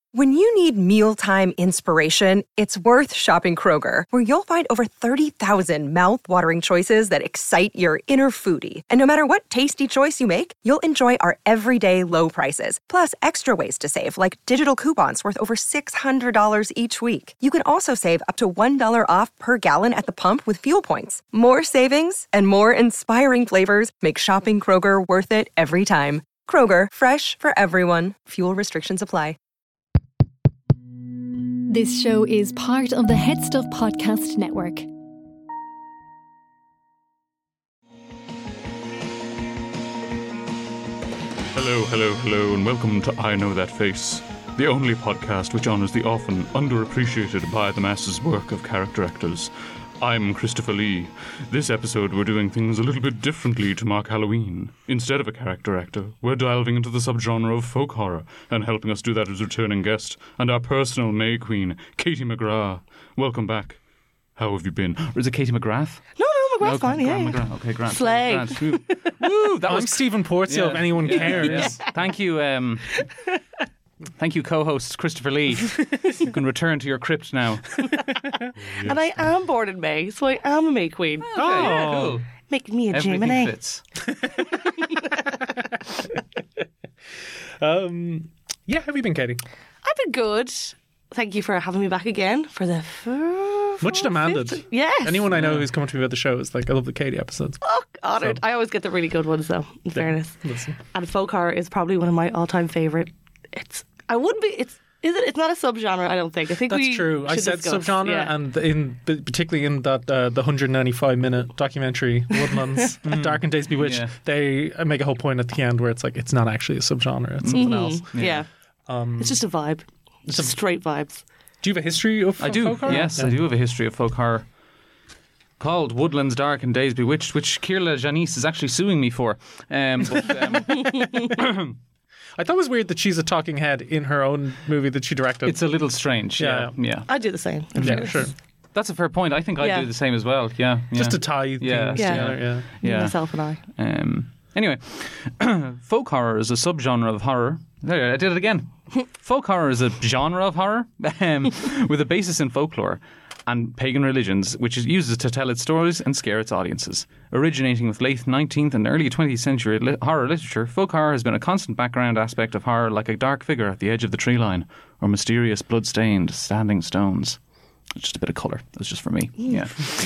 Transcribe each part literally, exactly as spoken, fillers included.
When you need mealtime inspiration, it's worth shopping Kroger, where you'll find over thirty thousand mouth-watering choices that excite your inner foodie. And no matter what tasty choice you make, you'll enjoy our everyday low prices, plus extra ways to save, like digital coupons worth over six hundred dollars each week. You can also save up to one dollar off per gallon at the pump with fuel points. More savings and more inspiring flavors make shopping Kroger worth it every time. Kroger, fresh for everyone. Fuel restrictions apply. This show is part of the Head Stuff Podcast Network. Hello, hello, hello, and welcome to I Know That Face, the only podcast which honours the often underappreciated by the masses work of character actors. I'm Christopher Lee. This episode we're doing things a little bit differently to mark Halloween. Instead of a character actor, we're delving into the subgenre of folk horror, and helping us do that is returning guest and our personal May Queen, Katie McGrath. Welcome back. How have you been? Or is it Katie McGrath? No, no, McGrath's okay, fine, yeah. Grant McGrath. Okay, Grant. Slay. Grant. Woo. Woo, that I'm was Stephen Portio, yeah. if anyone yeah. cares. Yeah. Thank you, um... Thank you, co-host Christopher Lee. You can return to your crypt now. Oh, yes. And I am born in May, so I am a May Queen. Okay, oh, cool. Make me a Everything Gemini. fits. um, yeah, how have you been, Katie? I've been good. Thank you for having me back again for the f- Much demanded. fifth. Yes. Anyone I know who's come to me about the show is like, I love the Katie episodes. Oh, honoured. So. I always get the really good ones, though, in fairness. Listen. And folk horror is probably one of my all-time favourite. It's. I wouldn't be. It's. Is it? It's not a subgenre. I don't think. I think That's we true. I should said discuss. subgenre, Yeah. and in particularly in that uh, the one hundred ninety-five minute documentary Woodlands, Dark and Days Bewitched, Yeah. they make a whole point at the end where it's like it's not actually a subgenre; it's something Mhm. else. Yeah. yeah. Um, it's just a vibe. It's just straight vibes. Do you have a history of I do. folk horror? Yes, Yeah. I do have a history of folk horror called Woodlands Dark and Days Bewitched, which Kirla Janice is actually suing me for. Um, but, um, I thought it was weird that she's a talking head in her own movie that she directed. it's a little strange. Yeah, yeah. yeah. I do the same. in yeah, fairness. sure. That's a fair point. I think I'd Yeah. do the same as well. Yeah, yeah. Just to tie Yeah. things Yeah. together. Yeah. Me, yeah. Myself and I. Um, anyway, folk horror is a subgenre of horror. There, I did it again. Folk horror is a genre of horror um, with a basis in folklore and pagan religions, which it uses to tell its stories and scare its audiences. Originating with late nineteenth and early twentieth century li- horror literature, folk horror has been a constant background aspect of horror, like a dark figure at the edge of the tree line or mysterious blood-stained standing stones. It's just a bit of colour. That's just for me. Yeah.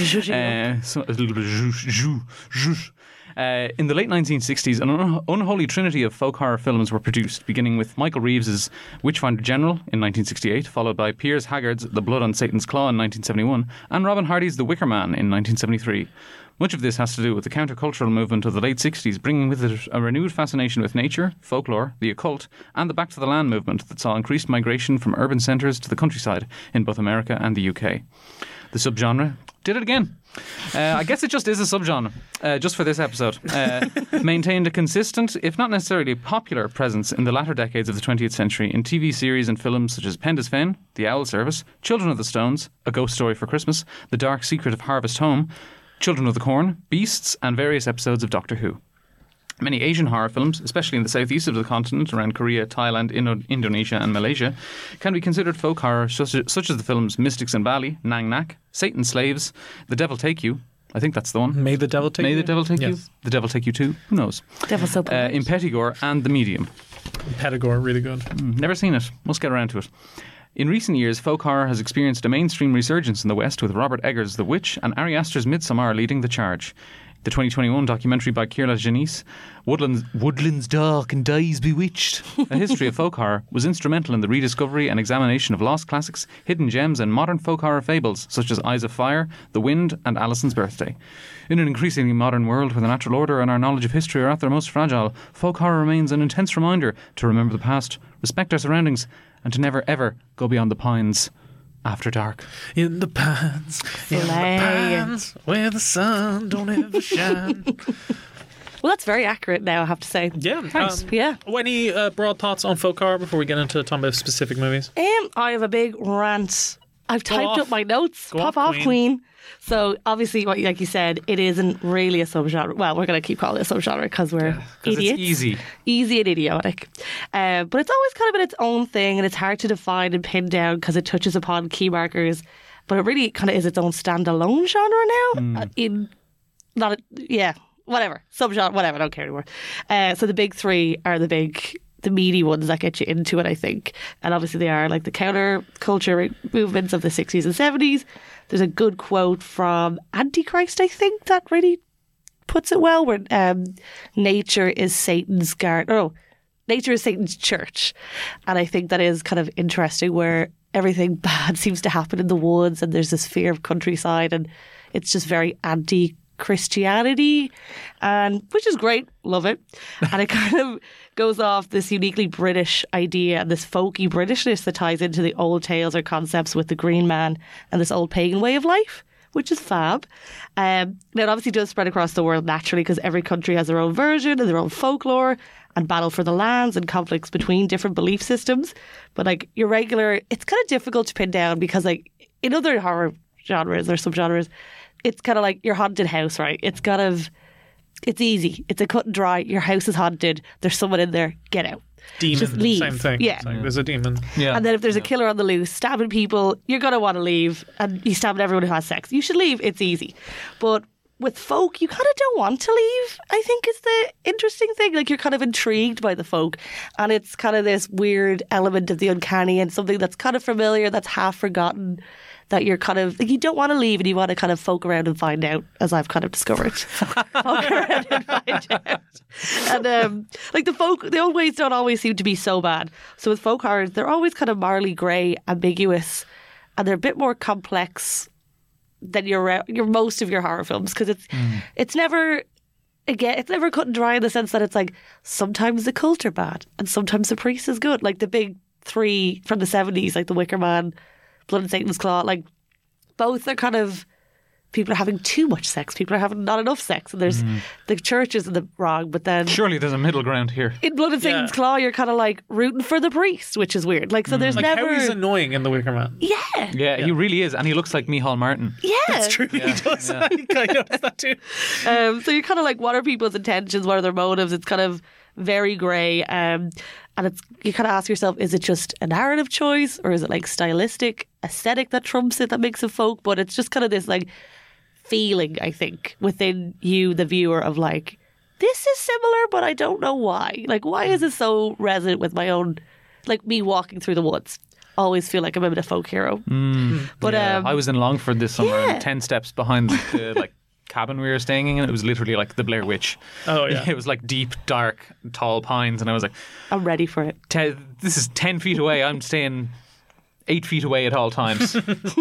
Uh, so, a little bit of zhoosh, zhoo, zhoosh. Uh, in the late nineteen sixties, an un- unholy trinity of folk horror films were produced, beginning with Michael Reeves's Witchfinder General in nineteen sixty-eight, followed by Piers Haggard's The Blood on Satan's Claw in nineteen seventy-one, and Robin Hardy's The Wicker Man in nineteen seventy-three. Much of this has to do with the countercultural movement of the late sixties, bringing with it a renewed fascination with nature, folklore, the occult, and the Back to the Land movement that saw increased migration from urban centres to the countryside in both America and the U K. The subgenre did it again. Uh, I guess it just is a subgenre, uh, just for this episode. Uh, maintained a consistent, if not necessarily popular, presence in the latter decades of the twentieth century in T V series and films such as Penda's Fen, The Owl Service, Children of the Stones, A Ghost Story for Christmas, The Dark Secret of Harvest Home, Children of the Corn, Beasts, and various episodes of Doctor Who. Many Asian horror films, especially in the southeast of the continent, around Korea, Thailand, Indo- Indonesia and Malaysia, can be considered folk horror, such as, such as the films Mystics in Bali, Nang Nak, Satan's Slaves, The Devil Take You. I think that's the one. May the Devil Take May You? the Devil Take Yes. You? The Devil Take You Too? Who knows? Devil so Uh, polite. in Pettigore and The Medium. Pettigore, really good. Mm, never seen it. Must get around to it. In recent years, folk horror has experienced a mainstream resurgence in the West, with Robert Eggers' The Witch and Ari Aster's Midsommar leading the charge. The twenty twenty-one documentary by Kirla Janice, Woodlands, Woodlands Dark and Days Bewitched, A History of Folk Horror, was instrumental in the rediscovery and examination of lost classics, hidden gems and modern folk horror fables such as Eyes of Fire, The Wind and Alison's Birthday. In an increasingly modern world where the natural order and our knowledge of history are at their most fragile, folk horror remains an intense reminder to remember the past, respect our surroundings, and to never ever go beyond the pines after dark. In the pines, in the Slay. pines, where the sun don't ever shine. Well, that's very accurate now, I have to say. Yeah, Thanks. um, Yeah. Any uh, broad thoughts on folk horror before we get into talking about specific movies? Um, I have a big rant I've typed off. up my notes. Go Pop off, off, Queen. Queen. So obviously, what like you said, it isn't really a subgenre. Well, we're going to keep calling it a subgenre because we're 'Cause idiots. it's easy. Easy and idiotic. Uh, but it's always kind of been its own thing, and it's hard to define and pin down because it touches upon key markers. But it really kind of is its own standalone genre now. Uh, in not, a, yeah, whatever subgenre, whatever. I don't care anymore. Uh, so the big three are the big. The meaty ones that get you into it, I think. And obviously they are like the counter-culture movements of the sixties and seventies. There's a good quote from Antichrist, I think, that really puts it well, where um, nature is Satan's garden. Oh, nature is Satan's church. And I think that is kind of interesting, where everything bad seems to happen in the woods and there's this fear of countryside, and it's just very anti Christianity, and which is great, love it. And it kind of goes off this uniquely British idea and this folky Britishness that ties into the old tales or concepts with the Green Man and this old pagan way of life, which is fab. Um, now it obviously does spread across the world naturally because every country has their own version and their own folklore and battle for the lands and conflicts between different belief systems. But like your regular, it's kind of difficult to pin down because like in other horror genres or subgenres, it's kind of like your haunted house, right? It's kind of, it's easy. It's a cut and dry. Your house is haunted. There's someone in there. Get out. Demon, Just leave. same thing. Yeah. It's like, there's a demon. Yeah. And then if there's a killer on the loose, stabbing people, you're going to want to leave. And you stab everyone who has sex. You should leave. It's easy. But with folk, you kind of don't want to leave, I think is the interesting thing. Like you're kind of intrigued by the folk. And it's kind of this weird element of the uncanny and something that's kind of familiar, that's half forgotten, that you're kind of, like you don't want to leave and you want to kind of folk around and find out, as I've kind of discovered. Folk around and find out. And um, like the folk, the old ways don't always seem to be so bad. So with folk horrors, they're always kind of morally grey, ambiguous, and they're a bit more complex than your your most of your horror films, because it's mm. it's never again it's never cut and dry in the sense that it's like sometimes the cult are bad and sometimes the priest is good. Like the big three from the seventies, like The Wicker Man, Blood and Satan's Claw, like both are kind of people are having too much sex, people are having not enough sex, and there's mm. the church is in the wrong, but then surely there's a middle ground here. In Blood and Satan's Yeah. Claw, you're kind of like rooting for the priest, which is weird. Like so, there's Like never how he's annoying in The Wicker Man. yeah. Yeah, he really is, and he looks like Micheál Martin. Yeah, It's true, he does. I noticed that too. Um, so you're kind of like, what are people's intentions? What are their motives? It's kind of very grey. Um, and it's you kind of ask yourself, is it just a narrative choice, or is it like stylistic, aesthetic that trumps it, that makes it folk? But it's just kind of this like feeling, I think, within you, the viewer, of like, this is similar, but I don't know why. Like, why is it so resonant with my own, like me walking through the woods? Always feel like I'm a bit of folk hero. Mm, But yeah. um, I was in Longford this summer, yeah. and ten steps behind the like cabin we were staying in, and it was literally like the Blair Witch. Oh, yeah. It was like deep, dark, tall pines, and I was like, I'm ready for it. Te- this is ten feet away. I'm staying eight feet away at all times.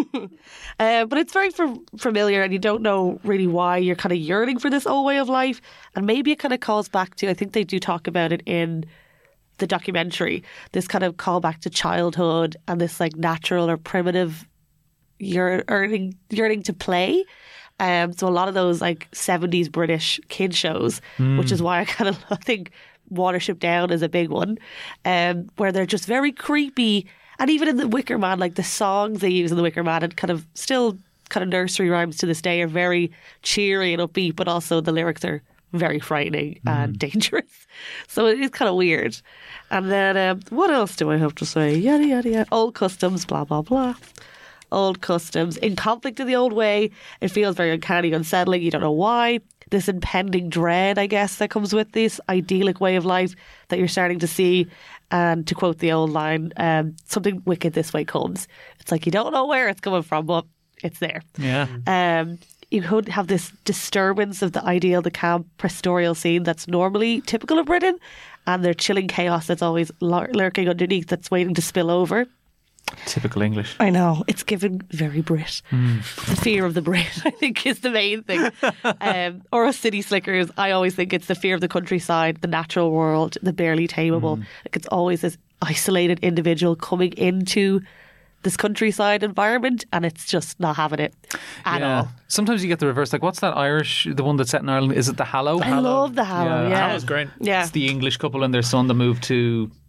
Uh, but it's very f- familiar, and you don't know really why you're kind of yearning for this old way of life. And maybe it kind of calls back to, I think they do talk about it in the documentary, this kind of callback to childhood and this like natural or primitive yearning, yearning to play. Um, so a lot of those like seventies British kid shows, mm. which is why I kind of I think Watership Down is a big one, um, where they're just very creepy. And even in The Wicker Man, like the songs they use in The Wicker Man, and kind of still kind of nursery rhymes to this day, are very cheery and upbeat, but also the lyrics are very frightening mm. and dangerous. So it is kind of weird. And then um, what else do I have to say? Yada, yada, yada. Old customs, blah, blah, blah. Old customs. In conflict in the old way, it feels very uncanny, unsettling. You don't know why. This impending dread, I guess, that comes with this idyllic way of life that you're starting to see. And to quote the old line, um, something wicked this way comes. It's like you don't know where it's coming from, but it's there. Yeah. Um, you could have this disturbance of the ideal, the calm pastoral scene that's normally typical of Britain, and their chilling chaos that's always lur- lurking underneath, that's waiting to spill over. Typical English. I know, it's given very Brit. Mm. The fear of the Brit, I think, is the main thing. um, or us city slickers, I always think it's the fear of the countryside, the natural world, the barely tameable. Mm. Like it's always this isolated individual coming into this countryside environment, and it's just not having it at yeah. all. Sometimes you get the reverse. Like, what's that Irish, the one that's set in Ireland? Is it The Hallow? I love The Hallow, yeah. yeah. yeah. Hallow's great. Yeah. It's the English couple and their son that moved to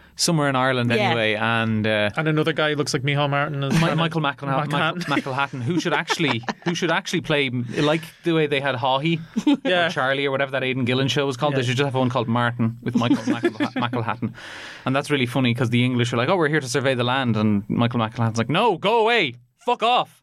somewhere in Ireland Yeah. anyway, and uh, And another guy who looks like Micheál Martin. Is Mi- Michael McElhatton, McElhatton. Michael McElhatton, who should actually who should actually play like the way they had Hawley Yeah. or Charlie or whatever that Aidan Gillen show was called. Yeah. They should just have one called Martin with Michael McElha- McElhatton, and that's really funny because the English are like, "Oh, we're here to survey the land," and Michael McElhatton's like, "No, go away, fuck off."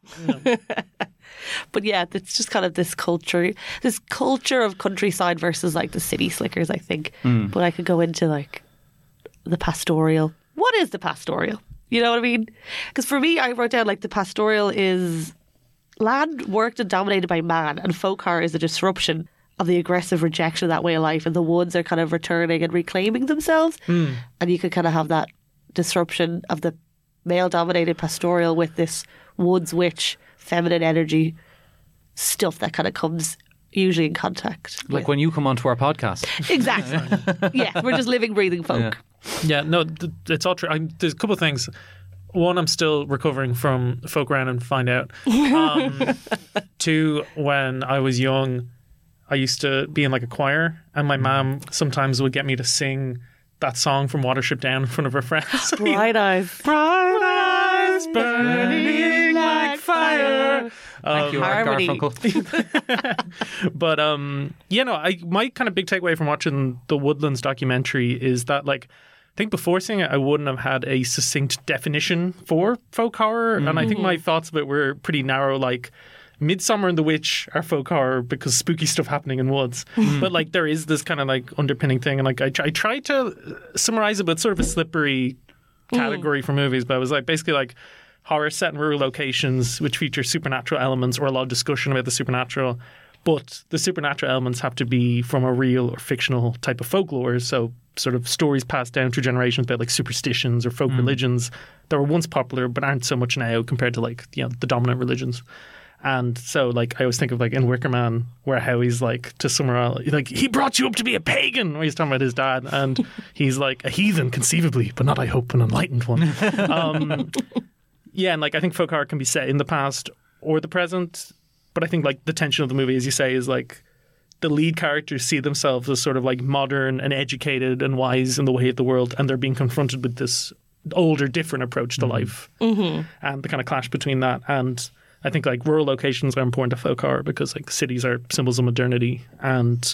But yeah, it's just kind of this culture, this culture of countryside versus like the city slickers, I think. Hmm. But I could go into like the pastoral. What is the pastoral? You know what I mean? Because for me, I wrote down like the pastoral is land worked and dominated by man, and folk horror is a disruption of the aggressive rejection of that way of life, and the woods are kind of returning and reclaiming themselves. Hmm. And you could kind of have that disruption of the male-dominated pastoral with this woods witch, feminine energy stuff that kind of comes usually in contact. Like with- when you come onto our podcast. Exactly. Yeah, we're just living, breathing folk. Yeah. Yeah, no, th- it's all true. I'm, there's a couple of things. One, I'm still recovering from folk around and find out. Um, two, when I was young, I used to be in like a choir, and my mum sometimes would get me to sing that song from Watership Down in front of her friends. Bright eyes. Bright eyes burning like fire. Thank you, Art Harmony. Garfunkel. But um, yeah, no, I my kind of big takeaway from watching the Woodlands documentary is that, like, I think before seeing it, I wouldn't have had a succinct definition for folk horror, and I think my thoughts of it were pretty narrow. Like, Midsummer and the Witch are folk horror because spooky stuff happening in woods, but like there is this kind of like underpinning thing, and like I, I tried to summarize it, but it's sort of a slippery category for movies. But it was like basically like horror set in rural locations which feature supernatural elements or a lot of discussion about the supernatural, but the supernatural elements have to be from a real or fictional type of folklore. So sort of stories passed down through generations about like superstitions or folk religions that were once popular but aren't so much now compared to like, you know, the dominant religions. And so, like, I always think of, like, in Wicker Man, where how he's, like, to Summerall, like, he brought you up to be a pagan, where he's talking about his dad, and he's, like, a heathen, conceivably, but not, I hope, an enlightened one. Um, yeah, and, like, I think folk horror can be set in the past or the present, but I think, like, the tension of the movie, as you say, is, like, the lead characters see themselves as sort of, like, modern and educated and wise in the way of the world, and they're being confronted with this older, different approach to life. Mm-hmm. And the kind of clash between that and... I think like rural locations are important to folk horror because like cities are symbols of modernity. And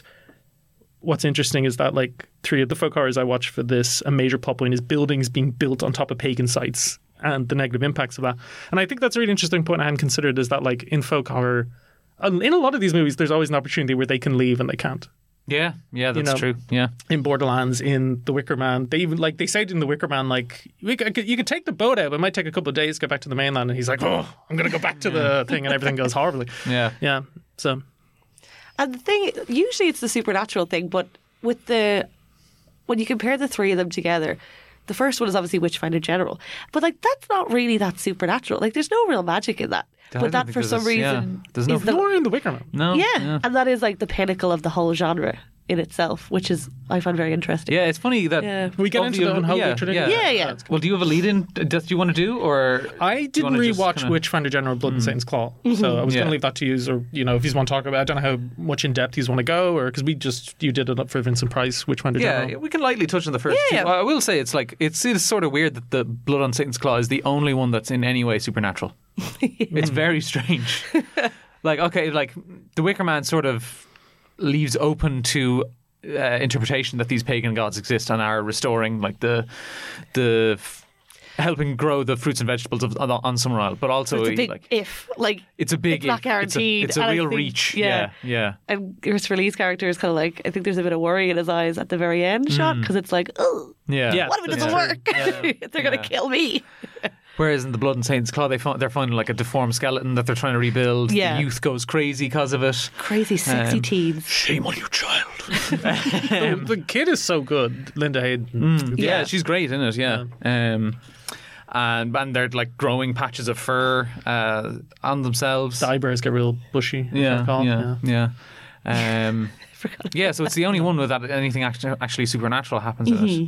what's interesting is that like three of the folk horrors I watched for this, a major plot point is buildings being built on top of pagan sites and the negative impacts of that. And I think that's a really interesting point I hadn't considered is that like in folk horror, in a lot of these movies, there's always an opportunity where they can leave and they can't. Yeah, yeah, that's know, true. Yeah. In Borderlands, in The Wicker Man, they even like they said in The Wicker Man, like we could, you could take the boat out, but it might take a couple of days to get back to the mainland. And he's like, "Oh, I'm going to go back to the thing," and everything goes horribly. Yeah. Yeah. So, And the thing, usually it's the supernatural thing, but with the, when you compare the three of them together, the first one is obviously Witchfinder General, but like that's not really that supernatural. Like there's no real magic in that. I But don't that think for there's some a- yeah. reason There's no- is the, nor in The Wicker Man. No. yeah, and that is like the pinnacle of the whole genre in itself, which is I find very interesting. Yeah, it's funny that Yeah. We get of into the unholy yeah, tradition. Yeah. Yeah, yeah. Well, do you have a lead in that you want to do, or I do you didn't wanna just rewatch kinda- Witchfinder General Blood and Satan's Claw, so I was Yeah. going to leave that to you, or you know, if you want to talk about, I don't know how much in depth you want to go, or because we just you did it up for Vincent Price, Witchfinder Yeah, General. we can lightly touch on the first Yeah, two. yeah. I will say it's like it's, it's sort of weird that the Blood on Satan's Claw is the only one that's in any way supernatural. It's very strange. Like, okay, like The Wicker Man sort of leaves open to uh, interpretation that these pagan gods exist and are restoring, like the the f- helping grow the fruits and vegetables of, on, on Summerall, but also It's a big like if, like it's a big it's not if. guaranteed. It's a, it's a and I real think- reach. Yeah. Yeah, yeah. And Christopher Lee's character is kind of like, I think there's a bit of worry in his eyes at the very end shot because it's like, oh, Yeah. Yeah. what if it that's doesn't true. work? They're going to kill me. Whereas in the Blood and Satan's Claw, they find, they're finding like a deformed skeleton that they're trying to rebuild. Yeah. The youth goes crazy because of it. Crazy, sexy Um, teens. Shame on you, child. the, the kid is so good, Linda Hayden. Mm, yeah, Yeah. she's great in it. Yeah, um, and and they're like growing patches of fur uh, on themselves. The eyebrows get real bushy. if I yeah, recall. yeah, yeah. Um, yeah, so it's the only one where that anything actually, actually supernatural happens in it.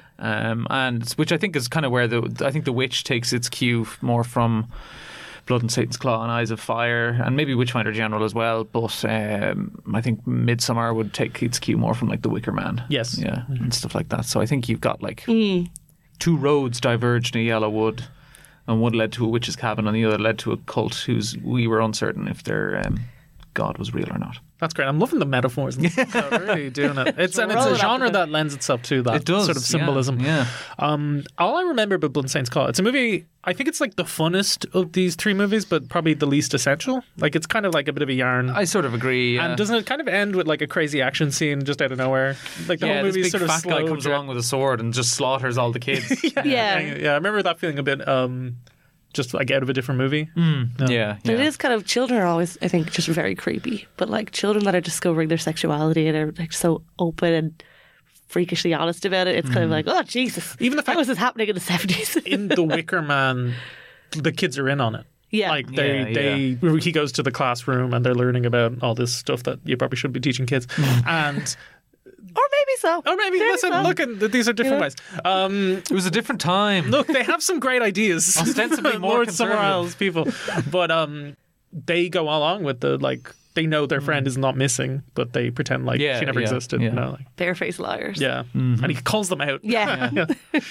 Um, and which I think is kind of where the I think the witch takes its cue more from Blood and Satan's Claw and Eyes of Fire, and maybe Witchfinder General as well. But um, I think Midsummer would take its cue more from like The Wicker Man. Yes. yeah, and stuff like that. So I think you've got like two roads diverged in a yellow wood, and one led to a witch's cabin, and the other led to a cult whose we were uncertain if their um, god was real or not. That's great. I'm loving the metaphors. And stuff. Really doing it. It's and it's Roll a it up genre with it. that lends itself to that It does, sort of yeah, symbolism. yeah. Um, all I remember about Blood and Saints Call, it's a movie. I think it's like the funnest of these three movies, but probably the least essential. Like it's kind of like a bit of a yarn. I sort of agree. Yeah. And doesn't it kind of end with like a crazy action scene just out of nowhere? Like the yeah, whole movie this is big sort of fat slow. guy comes dra- along with a sword and just slaughters all the kids. yeah, Yeah. yeah. I remember that feeling a bit. Um, just like out of a different movie. yeah, yeah. But it is kind of, children are always, I think, just very creepy. But like children that are discovering their sexuality and are like so open and freakishly honest about it, it's kind of like, oh Jesus, Even the fact- how was this happening in the seventies? In The Wicker Man, the kids are in on it. Yeah. Like they, Yeah, they, he goes to the classroom and they're learning about all this stuff that you probably shouldn't be teaching kids. and Or maybe so. oh, maybe Maybe listen, so. look, and these are different Yeah. ways. Um, It was a different time. look, they have some great ideas. Ostensibly more Lord conservative. Summerall's people, but um, they go along with the like. They know their friend is not missing, but they pretend like Yeah, she never yeah, existed. yeah. You know, like, Barefaced liars. yeah, and he calls them out. Yeah.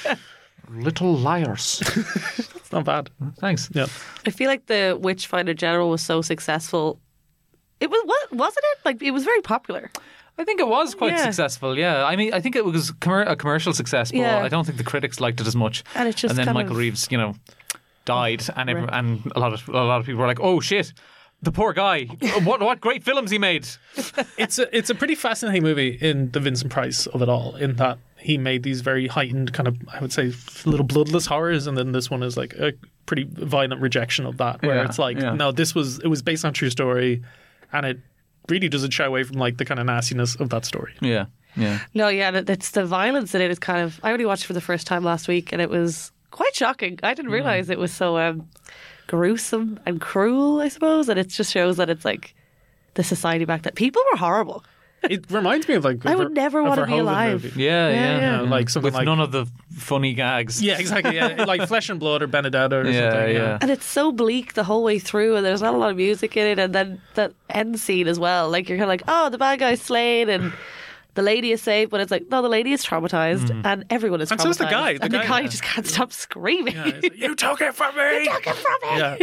Little liars. It's not bad. Thanks. Yeah. I feel like the Witchfinder General was so successful. It was, what wasn't it? Like it was very popular. I think it was quite Yeah. successful. Yeah, I mean, I think it was commer- a commercial success, but Yeah. I don't think the critics liked it as much. And it just then kind Michael of- Reeves, you know, died, and every, Right. and a lot of a lot of people were like, "Oh shit, the poor guy! what what great films he made!" It's a it's a pretty fascinating movie in the Vincent Price of it all, in that he made these very heightened kind of, I would say, little bloodless horrors, and then this one is like a pretty violent rejection of that, where Yeah, it's like, yeah. no, this was it was based on a true story, and it really doesn't shy away from like the kind of nastiness of that story. Yeah, yeah. No, yeah, and it's the violence in it is kind of. I only watched it for the first time last week, and it was quite shocking. I didn't realize it was so um, gruesome and cruel, I suppose, and it just shows that it's like the society back then. People were horrible. It reminds me of like I a would Ver- never a wanna be Verhoeven alive. movie. Yeah, Yeah, yeah, yeah. Yeah, like something with like- none of the funny gags. Yeah, exactly. Yeah, like Flesh and Blood or Benedetta or Yeah, something. yeah. And it's so bleak the whole way through, and there's not a lot of music in it. And then that end scene as well. Like, you're kind of like, oh, the bad guy's slain, and the lady is saved. But it's like, no, the lady is traumatized, and everyone is And traumatized. so is the guy. The and guy- the guy yeah. just can't stop screaming. Yeah, it's like, you took it from me. Took it from me. Yeah.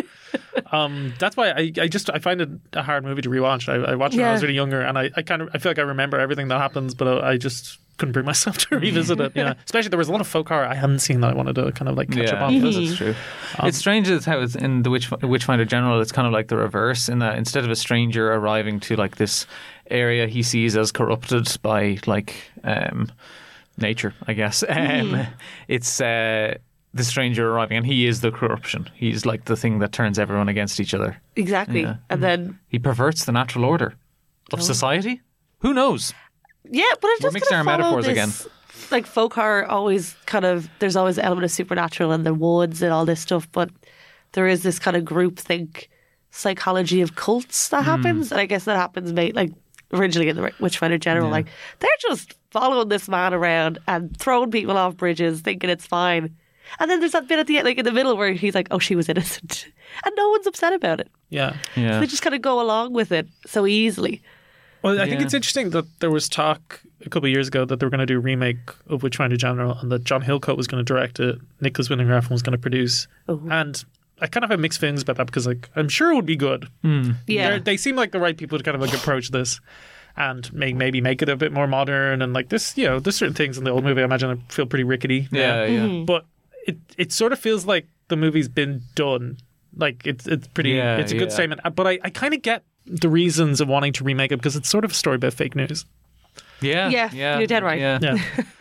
Um, that's why I, I just I find it a hard movie to rewatch. I, I watched it when I Yeah. was really younger, and I, I kind of I feel like I remember everything that happens, but I, I just couldn't bring myself to revisit it. Yeah, especially there was a lot of folk horror I hadn't seen that I wanted to kind of like catch Yeah, up on. that's that's true. it's strange as how it's in the Witch, Witchfinder General. It's kind of like the reverse in that instead of a stranger arriving to like this area he sees as corrupted by like um, nature, I guess. Um, it's uh, the stranger arriving, and he is the corruption. He's like the thing that turns everyone against each other. Exactly. Yeah. And then, He perverts the natural order of society. Who knows? yeah, but it We're just mixing kind our of metaphors this, like folk horror always kind of, there's always an element of supernatural in the woods and all this stuff, but there is this kind of groupthink psychology of cults that happens. And I guess that happens, mate, like originally in the Witchfinder General. Like, they're just following this man around and throwing people off bridges, thinking it's fine. And then there's that bit at the end, like in the middle, where he's like, "Oh, she was innocent," and no one's upset about it. Yeah. Yeah. So they just kind of go along with it so easily. Well, I think Yeah. it's interesting that there was talk a couple of years ago that they were going to do a remake of Witchfinder General, and that John Hillcoat was going to direct it, Nicholas Winding Refn was going to produce, and I kind of have mixed feelings about that because like I'm sure it would be good. Yeah. They're- they seem like the right people to kind of like approach this and make, maybe make it a bit more modern, and like this, you know, there's certain things in the old movie I imagine that feel pretty rickety. Yeah, yeah. But it it sort of feels like the movie's been done. Like it's it's pretty Yeah, it's a good yeah. statement. But I, I kind of get the reasons of wanting to remake it because it's sort of a story about fake news Yeah, Yeah, yeah, you're dead right. Yeah, yeah.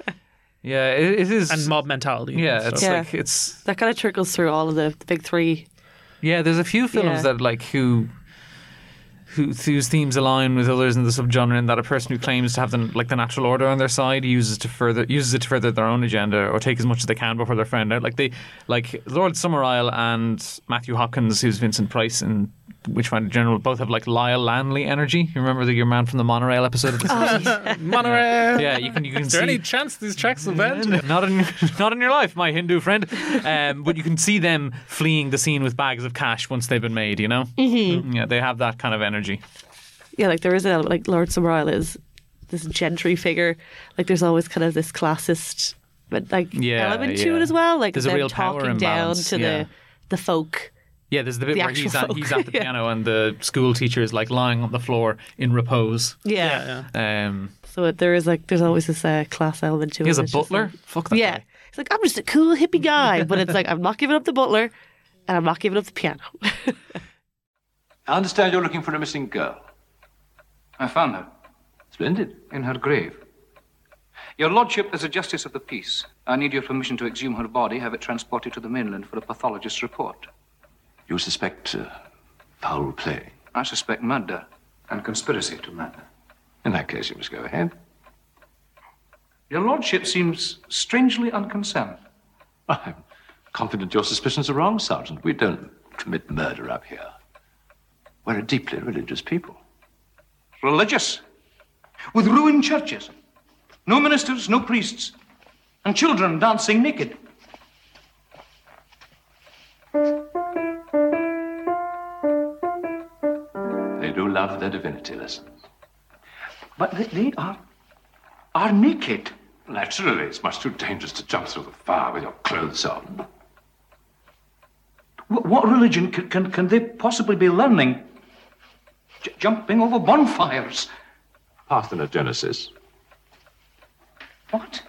yeah. It, it is. and mob mentality. yeah, and it's stuff. Yeah. like it's That kind of trickles through all of the, the big three. yeah. There's a few films Yeah. that like who. Who, whose themes align with others in the subgenre, and that a person who claims to have the, like the natural order on their side uses to further uses it to further their own agenda or take as much as they can before they're found out. Like they, like Lord Summerisle and Matthew Hopkins, who's Vincent Price in Witchfinder General, both have like Lyle Lanley energy. You remember the Your Man from the Monorail episode of this? Monorail. Yeah, you can you can Is there see. any chance these tracks will bend? Not in not in your life, my Hindu friend. Um, but you can see them fleeing the scene with bags of cash once they've been made. You know, mm-hmm. yeah, they have that kind of energy. Yeah, like there is an element, like Lord Summerisle is this gentry figure. Like there's always kind of this classist but like Yeah, element to yeah. it as well. Like There's a them real power talking down imbalance, to yeah. the the folk. Yeah, there's the bit The where actual he's at, folk. he's at the Yeah. piano and the school teacher is like lying on the floor in repose. Yeah. Yeah, Um, So there is like there's always this uh, class element to it. he has a It's just butler. like- Fuck that yeah. guy. He's like, I'm just a cool hippie guy, but it's like I'm not giving up the butler, and I'm not giving up the piano. I understand you're looking for a missing girl. I found her Splendid. in her grave. Your Lordship, as a Justice of the Peace, I need your permission to exhume her body, have it transported to the mainland for a pathologist's report. You suspect uh, foul play. I suspect murder and conspiracy to murder. In that case, you must go ahead. Your Lordship seems strangely unconcerned. I'm confident your suspicions are wrong, Sergeant. We don't commit murder up here. We're a deeply religious people. Religious, with ruined churches, no ministers, no priests, and children dancing naked. They do love their divinity lessons. But they, they are, are naked. Naturally, it's much too dangerous to jump through the fire with your clothes on. Wh- What religion can, can, can they possibly be learning? J- jumping over bonfires. Parthenogenesis. What?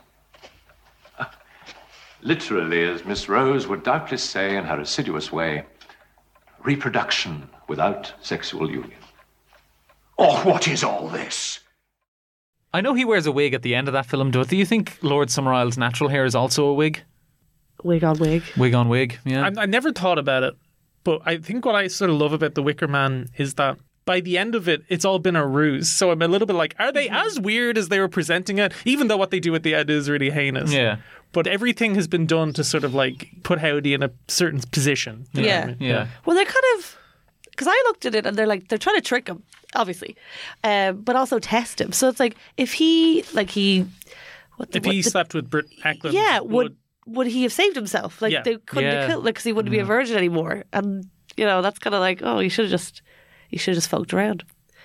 Literally, as Miss Rose would doubtless say in her assiduous way, reproduction without sexual union. Oh, what is all this? I know he wears a wig at the end of that film. Do do you think Lord Summerisle's natural hair is also a wig? Wig on wig. Wig on wig, yeah. I, I never thought about it, but I think what I sort of love about The Wicker Man is that by the end of it, it's all been a ruse. So I'm a little bit like, are they as weird as they were presenting it? Even though what they do at the end is really heinous. Yeah. But everything has been done to sort of like put Howdy in a certain position. You know Yeah. what I mean? yeah. Well, they're kind of because I looked at it and they're like they're trying to trick him, obviously, uh, but also test him. So it's like if he like he, what the, If what he the- slept with Britt Eklund, yeah, would would he have saved himself? Like Yeah. they couldn't Yeah. have killed because he wouldn't be a virgin anymore. And you know that's kind of like oh, you should have just you should have just folked around.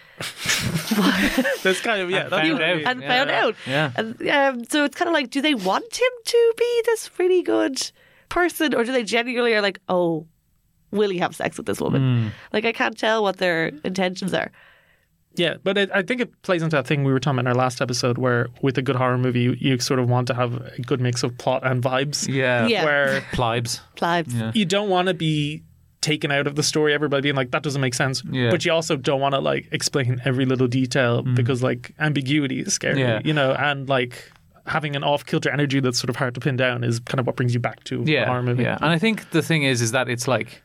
that's kind of yeah. That's found what I out. mean. and Yeah. found out. Yeah. And um, so it's kind of like, do they want him to be this really good person, or do they genuinely are like, oh, will he have sex with this woman? Hmm. Like, I can't tell what their intentions are. Yeah, but it, I think it plays into that thing we were talking about in our last episode, where with a good horror movie, you, you sort of want to have a good mix of plot and vibes. Yeah. Yeah. Where Plibes. Plibes. Yeah. you don't want to be taken out of the story ever by being like that doesn't make sense, Yeah. but you also don't want to like explain every little detail because like ambiguity is scary, Yeah. you know, and like having an off-kilter energy that's sort of hard to pin down is kind of what brings you back to Yeah. a horror movie. Yeah. And I think the thing is, is that it's like,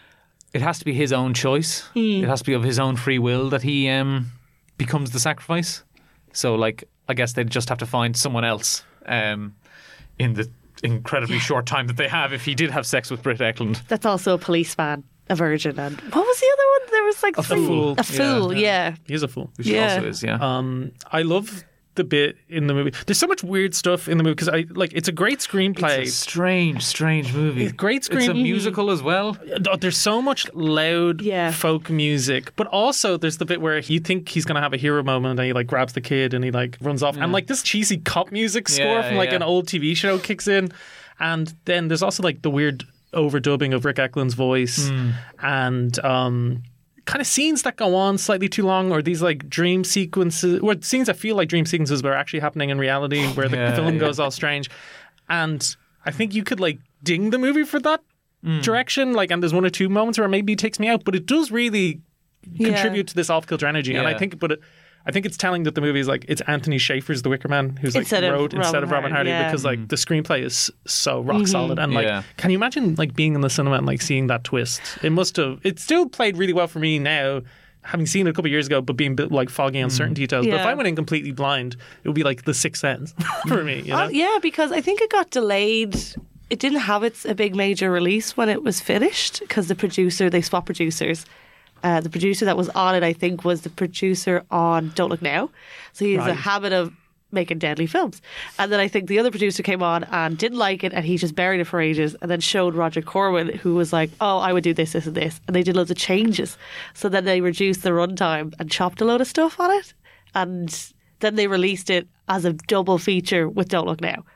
it has to be his own choice. It has to be of his own free will that he um, becomes the sacrifice. So, like, I guess they'd just have to find someone else um, in the incredibly short time that they have if he did have sex with Britt Eklund. That's also a policeman, a virgin, and what was the other one? There was like A three. fool. A fool, yeah. He's a fool. Which Yeah. also is, yeah. Um, I love the bit in the movie. There's so much weird stuff in the movie because I like it's a great screenplay. It's a strange, strange movie. It's great screen- It's a musical as well. Oh, there's so much loud Yeah. folk music, but also there's the bit where you think he's gonna have a hero moment and he like grabs the kid and he like runs off and like this cheesy cop music score Yeah, from like yeah. an old T V show kicks in, and then there's also like the weird overdubbing of Rick Eklund's voice Hmm. and um kind of scenes that go on slightly too long, or these like dream sequences, or scenes that feel like dream sequences but are actually happening in reality, where the Yeah, film yeah. goes all strange. And I think you could like ding the movie for that direction, like, and there's one or two moments where maybe it takes me out, but it does really Yeah. contribute to this off-kilter energy. And I Yeah. think, but it, I think it's telling that the movie is like it's Anthony Schaefer's The Wicker Man who's like Instead of wrote instead Robin of Robin Hardy, Hardy yeah. because like the screenplay is so rock solid, and like Yeah. can you imagine like being in the cinema and like seeing that twist? It must have. It still played really well for me now, having seen it a couple of years ago, but being a bit like foggy on certain details. But if Yeah. I went in completely blind, it would be like The Sixth Sense for me. You know? Uh, yeah, because I think it got delayed. It didn't have its a big major release when it was finished because the producer, they swapped producers. Uh, the producer that was on it, I think, was the producer on Don't Look Now. So he has a Right. habit of making deadly films. And then I think the other producer came on and didn't like it and he just buried it for ages and then showed Roger Corwin, who was like, oh, I would do this, this and this. And they did loads of changes. So then they reduced the runtime and chopped a load of stuff on it. And then they released it as a double feature with Don't Look Now.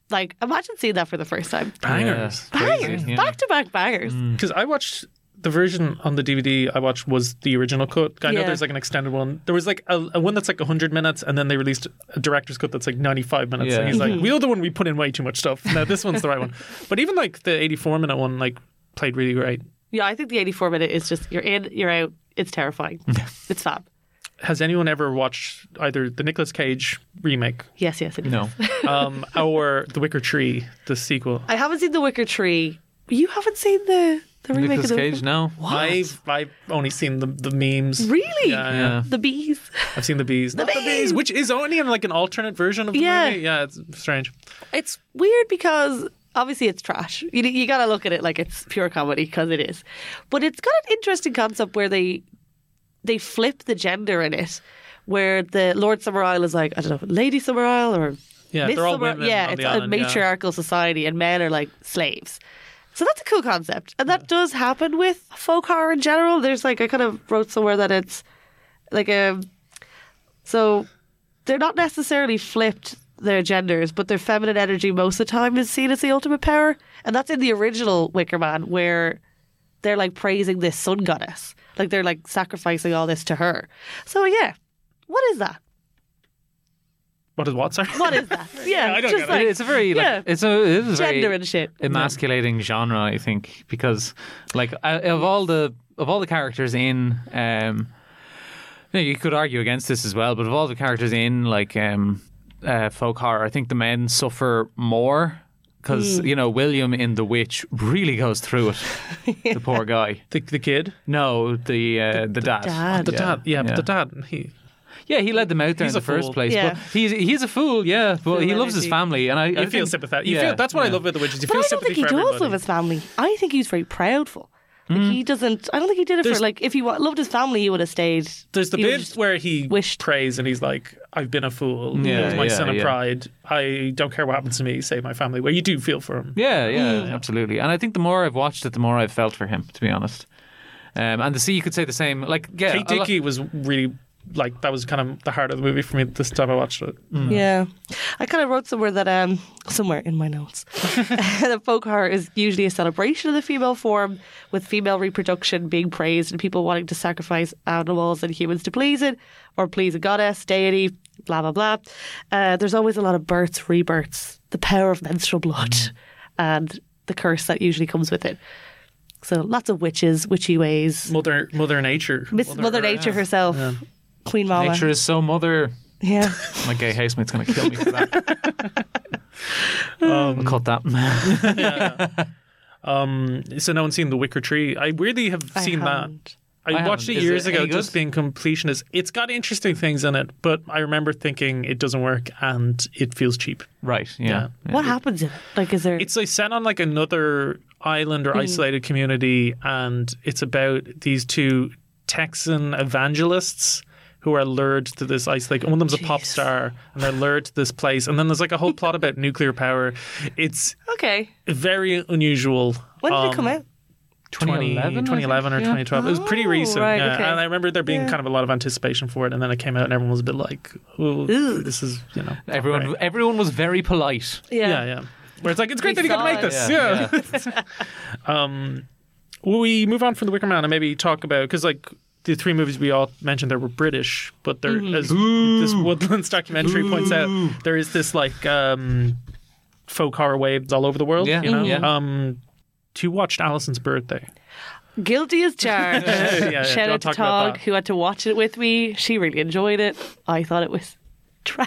Like, imagine seeing that for the first time. Bangers. Yeah. Bangers. Crazy, yeah. Back to back bangers. Because I watched the version on the D V D I watched was the original cut. I know Yeah. there's like an extended one. There was like a, a one that's like one hundred minutes, and then they released a director's cut that's like ninety-five minutes. Yeah. And he's Mm-hmm. like, we know the one we put in way too much stuff. No, this one's the right one. But even like the eighty-four minute one, like played really great. Yeah, I think the eighty-four minute is just, you're in, you're out. It's terrifying. It's fab. Has anyone ever watched either the Nicolas Cage remake Yes, yes, it is. No. um, or The Wicker Tree, the sequel? I haven't seen The Wicker Tree. You haven't seen the, the remake Nicolas of The Cage, Wicker no. I've I've only seen the the memes. Really? Yeah, yeah. Yeah. The bees. I've seen the bees. Not the bees, which is only in like an alternate version of the Yeah. movie. Yeah, it's strange. It's weird because obviously it's trash. You, you got to look at it like it's pure comedy because it is. But it's got an interesting concept where they they flip the gender in it, where the Lord Summerisle is like, I don't know, Lady Summerisle or Yeah, Miss they're all Summer- women Yeah, on it's the island, a yeah. matriarchal society and men are like slaves. So that's a cool concept. And that does happen with folk horror in general. There's like, I kind of wrote somewhere that it's like a, so they're not necessarily flipped their genders, but their feminine energy most of the time is seen as the ultimate power. And that's in the original Wicker Man, where they're like praising this sun goddess. Like they're like sacrificing all this to her. So yeah, what is that? What is what? Sorry. What is that? Yeah, I don't just get it. like It's a very like yeah. it's a it is a gender very and shit. emasculating genre, I think, because like uh, of all the of all the characters in, um, you know, you could argue against this as well, but of all the characters in like um, uh, folk horror, I think the men suffer more because Hmm. you know William in The Witch really goes through it. The poor guy. The the kid, No, the uh, the dad. dad. the Yeah. dad. Yeah, but Yeah. the dad. He Yeah, he led them out there He's in a the first fool. place. Yeah. But he's he's a fool, yeah. But he Fool loves his energy. family, and I, you I feel think- sympathetic. You yeah, feel that's what I yeah. love about the witches. You But feel I don't sympathy think he for does everybody. love his family. I think he was very proudful. Like he doesn't. I don't think he did it There's- for like. If he wa- loved his family, he would have stayed. There's the he would bit just- where he wished- prays and he's like, "I've been a fool. Yeah, it was my yeah, sin of yeah. pride. I don't care what happens to me. Save my family." Where you do feel for him. Yeah, yeah, absolutely. And I think the more I've watched it, the more I've felt for him, to be honest. Um, and the sea, you could say the same. Like, yeah, Kate a lot- Dickey was really like that was kind of the heart of the movie for me this time I watched it. Yeah, I kind of wrote somewhere that um somewhere in my notes that folk horror is usually a celebration of the female form, with female reproduction being praised and people wanting to sacrifice animals and humans to please it or please a goddess, deity, blah blah blah. Uh, there's always a lot of births, rebirths, the power of menstrual blood, and the curse that usually comes with it. So lots of witches, witchy ways. Mother Mother Nature. Miss Mother, Nature herself, Queen Mama. nature is so mother. Yeah. My gay housemate's going to kill me for that. I'll cut that. Um, so no one's seen The Wicker Tree. I weirdly have I seen that. haven't. I, I watched haven't. it Is years it ago, any just good? being completionist. It's got interesting things in it, but I remember thinking it doesn't work and it feels cheap. Right, yeah. yeah. What happens in it? Like, is there? It's like set on like another island or Hmm. isolated community, and it's about these two Texan evangelists who are lured to this ice. Like one of them's a pop Jeez. star, and they're lured to this place. And then there's like a whole plot about nuclear power. It's okay. very unusual. When did Um, it come out? twenty eleven, twenty eleven or I think, yeah. twenty twelve. It was pretty Oh, recent. right, yeah. okay. And I remember there being Yeah. kind of a lot of anticipation for it, and then it came out, and everyone was a bit like, "Oh, Ooh. this is you know." not Everyone, great." everyone was very polite. Yeah, yeah. Where it's like, it's great We that he got to make saw it. this. Yeah. um, will we move on from The Wicker Man and maybe talk about, because like the three movies we all mentioned there were British, but there, Mm-hmm. as this Woodlands documentary points out, there is this like um, folk horror waves all over the world. Yeah, You know. yeah. Um, you watched Alison's Birthday. Guilty as charged. yeah, yeah. Shout Don't out to talk about Tog, that. who had to watch it with me. She really enjoyed it. I thought it was trash.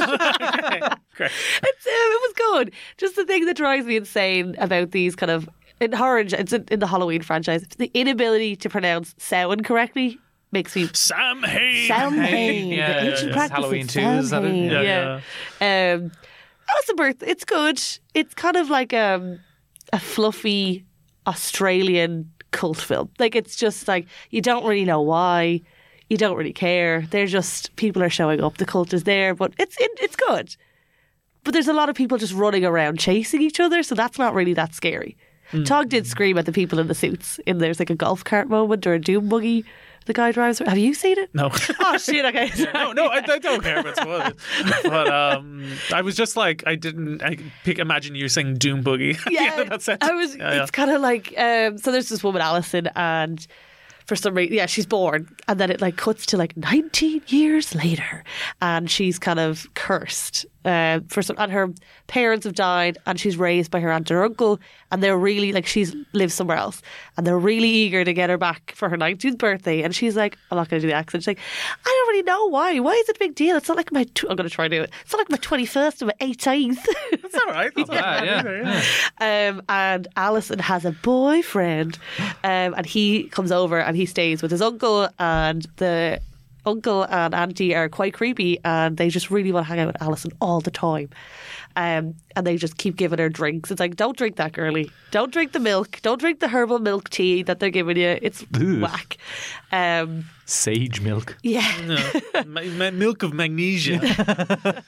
Great. It's, um, it was good. Just the thing that drives me insane about these kind of in horror, it's in, in the Halloween franchise, the inability to pronounce Samhain correctly makes me. Sam Hain. Samhain, Yeah, the yeah, ancient yeah. practice Halloween of too, is that it? Samhain. Yeah, Yeah. Um, Alison Birth, it's good. It's kind of like um, a fluffy Australian cult film. Like, it's just like, you don't really know why. You don't really care. They're just, people are showing up. The cult is there, but it's it, it's good. But there's a lot of people just running around chasing each other, so that's not really that scary. Mm. Tog did scream at the people in the suits. And there's like a golf cart moment or a doom buggy The guy drives. Have you seen it? No. Oh shit! Okay. no, no, I, I don't care if it's spoilers. But um, I was just like, I didn't. I pick. Imagine you saying Doom Buggy. Yeah, that's it. I was. Yeah, yeah. It's kind of like. Um, so there's this woman, Alison, and for some reason, yeah, she's born, and then it like cuts to like nineteen years later, and she's kind of cursed. Uh, for some, and her parents have died, and she's raised by her aunt and uncle, and they're really like she's lives somewhere else, and they're really eager to get her back for her nineteenth birthday. And she's like, I'm not going to do the accent. She's like, I don't really know why. Why is it a big deal? It's not like my. Tw- I'm going to try to do it. It's not like my twenty-first or my eighteenth. That's all right. That's Yeah, not bad yeah. either, yeah. Um, and Alison has a boyfriend, um, and he comes over and he stays with his uncle, and the uncle and auntie are quite creepy, and they just really want to hang out with Alison all the time. Um, and they just keep giving her drinks. It's like, don't drink that, girlie. Don't drink the milk. Don't drink the herbal milk tea that they're giving you. It's Ugh. whack. Um, Sage milk. yeah. No. Ma- ma- milk of magnesia.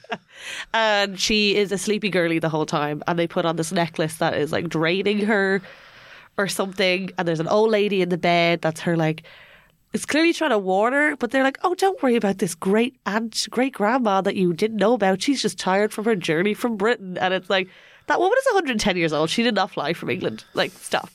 And she is a sleepy girly the whole time, and they put on this necklace that is like draining her or something, and there's an old lady in the bed that's her like it's clearly trying to warn her, but they're like, oh, don't worry about this great aunt, great grandma that you didn't know about. She's just tired from her journey from Britain. And it's like, that woman is one hundred ten years old. She did not fly from England. Like, stop.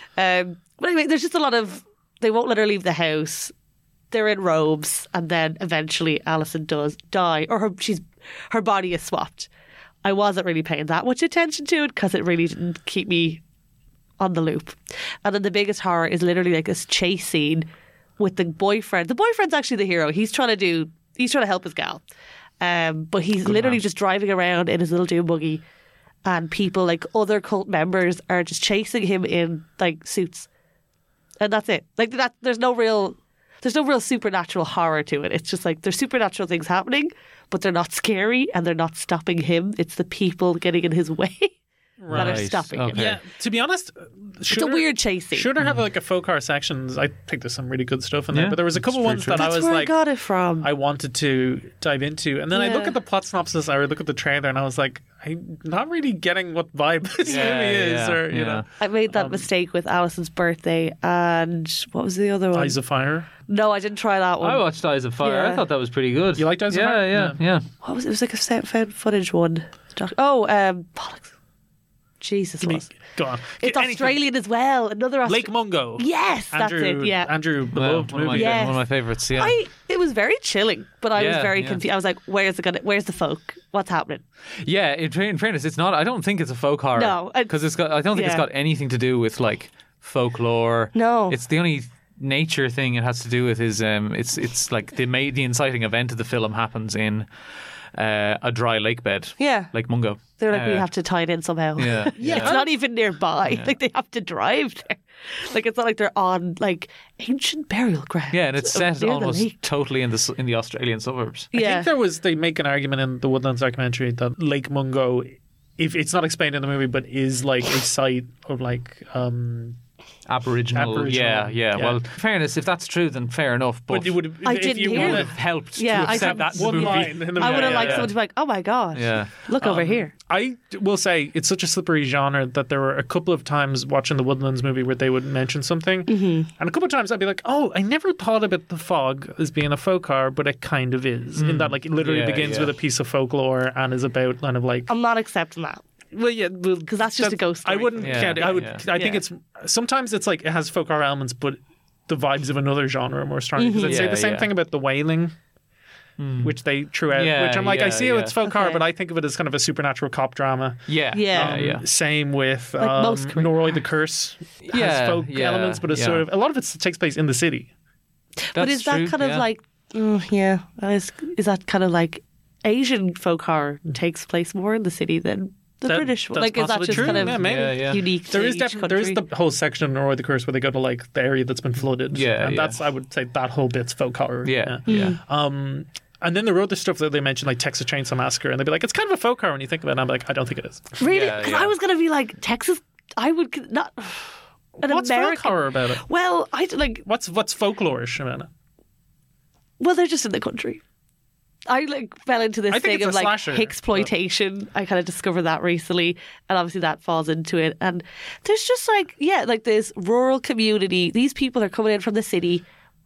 Um, but anyway, there's just a lot of, they won't let her leave the house. They're in robes, and then eventually Alison does die, or her she's her body is swapped. I wasn't really paying that much attention to it because it really didn't keep me on the loop. And then the biggest horror is literally like this chase scene with the boyfriend. The boyfriend's actually the hero. He's trying to do, he's trying to help his gal. Um, but he's Good literally man. just driving around in his little doom buggy, and people like other cult members are just chasing him in like suits. And that's it. Like that, there's no real, there's no real supernatural horror to it. It's just like there's supernatural things happening, but they're not scary and they're not stopping him. It's the people getting in his way that are Right. stopping him. Okay. Yeah, to be honest, It's a weird chase scene. Should there have like a folk horror sections? I think there's some really good stuff in there, Yeah, but there was a couple that's ones true. that I That's was where I like, got it from. I wanted to dive into, and then I look Yeah. at the plot synopsis, I look at the trailer, and I was like, I'm not really getting what vibe this Yeah, movie is, yeah, or you yeah. know, I made Um, that mistake with Alison's birthday, and what was the other one? Eyes of Fire. No, I didn't try that one. I watched Eyes of Fire. Yeah. I thought that was pretty good. You liked Eyes of yeah, Fire? Yeah, yeah, What was it? It was like a set- found footage one. Doc- Oh, um, bollocks. Jesus, Give me- was. Go on. It's Anything. Australian as well. Another Austra- Lake Mungo. Yes, that's Andrew, it. Yeah. Andrew, Well, beloved one, of my, movie. Yes. one of my favorites. Yeah. I it was very chilling, but I was Yeah, very yeah. confused. I was like, "Where's it gonna? Where's the folk? What's happening?" Yeah, in, tra- in fairness, it's not. I don't think it's a folk horror. No, I- because it's got. I don't think it's yeah. got anything to do with like folklore. No. it's the only nature thing it has to do with is um. It's it's like the ma- the inciting event of the film happens in uh, a dry lake bed. Yeah. Lake Mungo. They're like, "We Uh, have to tie it in somehow." Yeah, yeah, it's not even nearby. Like they have to drive there. Like it's not like they're on like ancient burial ground. Yeah, and it's near set the almost lake. totally in the s- in the Australian suburbs. I Yeah. think there was, they make an argument in the Woodlands documentary that Lake Mungo, if it's not explained in the movie, but is like a site of like, um, Aboriginal, Aboriginal, yeah, yeah, yeah. Well, fairness, if that's true, then fair enough. But but you would have, I if didn't you hear wanna- would have helped Yeah, to I accept thought that in the one movie. line in the I would have yeah, liked yeah. someone to be like, "Oh my god, Yeah. look over here." I will say it's such a slippery genre that there were a couple of times watching the Woodlands movie where they would mention something, Mm-hmm. and a couple of times I'd be like, "Oh, I never thought about the fog as being a folk horror, but it kind of is." In that, like, it literally Yeah, begins yeah. with a piece of folklore and is about kind of like, I'm not accepting that. well, yeah, Because that's just a ghost I story. wouldn't. Yeah, count it. I would. yeah. I think Yeah. it's sometimes it's like it has folk horror elements, but the vibes of another genre are more strong. Because I'd say Yeah, the same yeah. thing about The Wailing, which they threw out. Yeah, which I'm like, I yeah, see how yeah. it's folk horror, Okay. but I think of it as kind of a supernatural cop drama. Yeah, Yeah. yeah, yeah. Same with Like um, most Korean Noroi the Curse. Has Yeah, folk yeah, elements, but it's yeah. sort of a lot of it takes place in the city. but That's is that true, kind of yeah. like, mm, yeah, is, is that kind of like Asian folk horror takes place more in the city than the That- British one? that's Like, is that possibly just true, kind of yeah, maybe. Yeah, yeah. unique There to is each definitely there is country? the whole section of Noroi the Curse where they go to like the area that's been flooded. Yeah, and yeah. that's I would say that whole bit's folk horror. Yeah, yeah. Um, and then there were other stuff that they mentioned, like Texas Chainsaw Massacre, and they'd be like, it's kind of a folk horror when you think of it. And I'm like, I don't think it is. Really? Yeah, Because yeah. I was going to be like, Texas, I would c- not. An What's American. folk horror about it? Well, I d- like. What's what's folklore-ish about it? Well, they're just in the country. I like fell into this I think thing it's of a like slasher, exploitation. I kind of discovered that recently, and obviously that falls into it. And there's just like, yeah, like this rural community. These people are coming in from the city,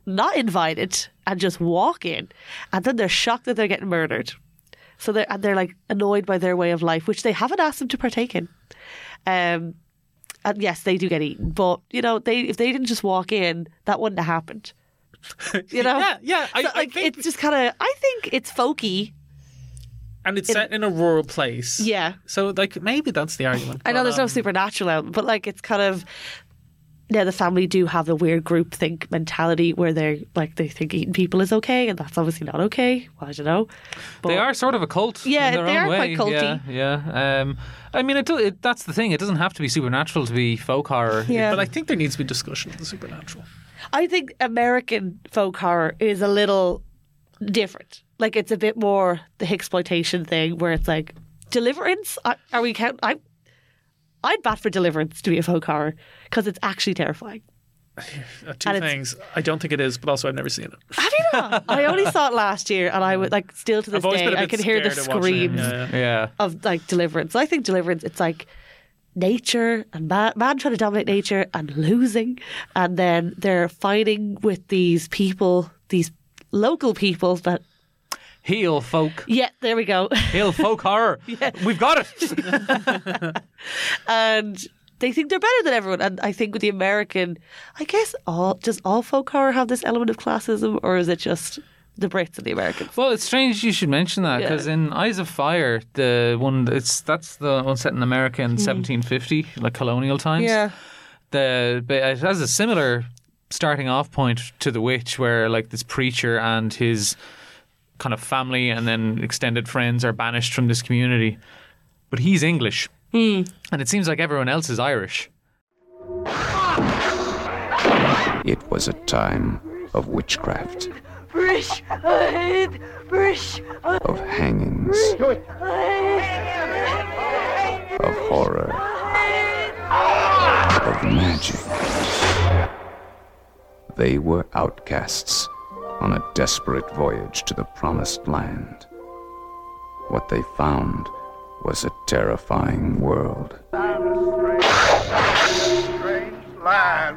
not invited and just walk in, and then they're shocked that they're getting murdered. So they're and they're like annoyed by their way of life, which they haven't asked them to partake in. Um, and yes, they do get eaten, but you know, they if they didn't just walk in, that wouldn't have happened. You know, yeah, yeah. I, so, I like think, it's just kind of. I think it's folky. and it's set in a rural place. Yeah. So like maybe that's the argument. I know but, there's no um, supernatural element, but like it's kind of. Yeah, the family do have the weird groupthink mentality where they're like they think eating people is okay, and that's obviously not okay. Well, I don't know. But They are sort of a cult. Yeah, in their they own are way. quite Yeah, culty. yeah. Um, I mean, it, do- it, that's the thing. It doesn't have to be supernatural to be folk horror. Yeah. But I think there needs to be discussion of the supernatural. I think American folk horror is a little different. Like it's a bit more the exploitation thing, where it's like Deliverance. Are are we count? I, I'd bat for Deliverance to be a folk horror because it's actually terrifying. Uh, two And it's- things. I don't think it is, but also I've never seen it. Have you not? I only saw it last year, and I would like still to this I've always day been a I bit can hear the scared of watching it. screams Yeah, yeah. Yeah. of like Deliverance. I think Deliverance, it's like nature and man, man trying to dominate nature and losing, and then they're fighting with these people, these local people that. Heel folk. Yeah, there we go. Heel folk horror. We've got it. And they think they're better than everyone. And I think with the American, I guess all does all folk horror have this element of classism, or is it just the Brits and the Americans? Well, it's strange you should mention that Yeah. because in Eyes of Fire, the one it's that's the one set in America in seventeen fifty, like colonial times. The but it has a similar starting off point to The Witch, where like this preacher and his kind of family and then extended friends are banished from this community, but he's English, and it seems like everyone else is Irish. It was a time of witchcraft, of hangings, of horror, of magic. They were outcasts on a desperate voyage to the promised land. What they found was a terrifying world. Strange land.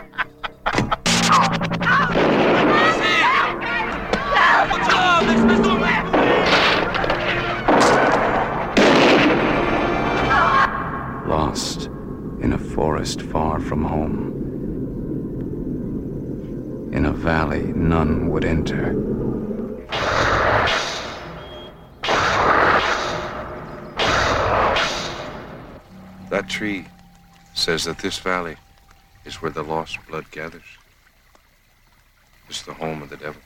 Lost in a forest far from home, in a valley none would enter. That tree says that this valley is where the lost blood gathers. It's the home of the devil.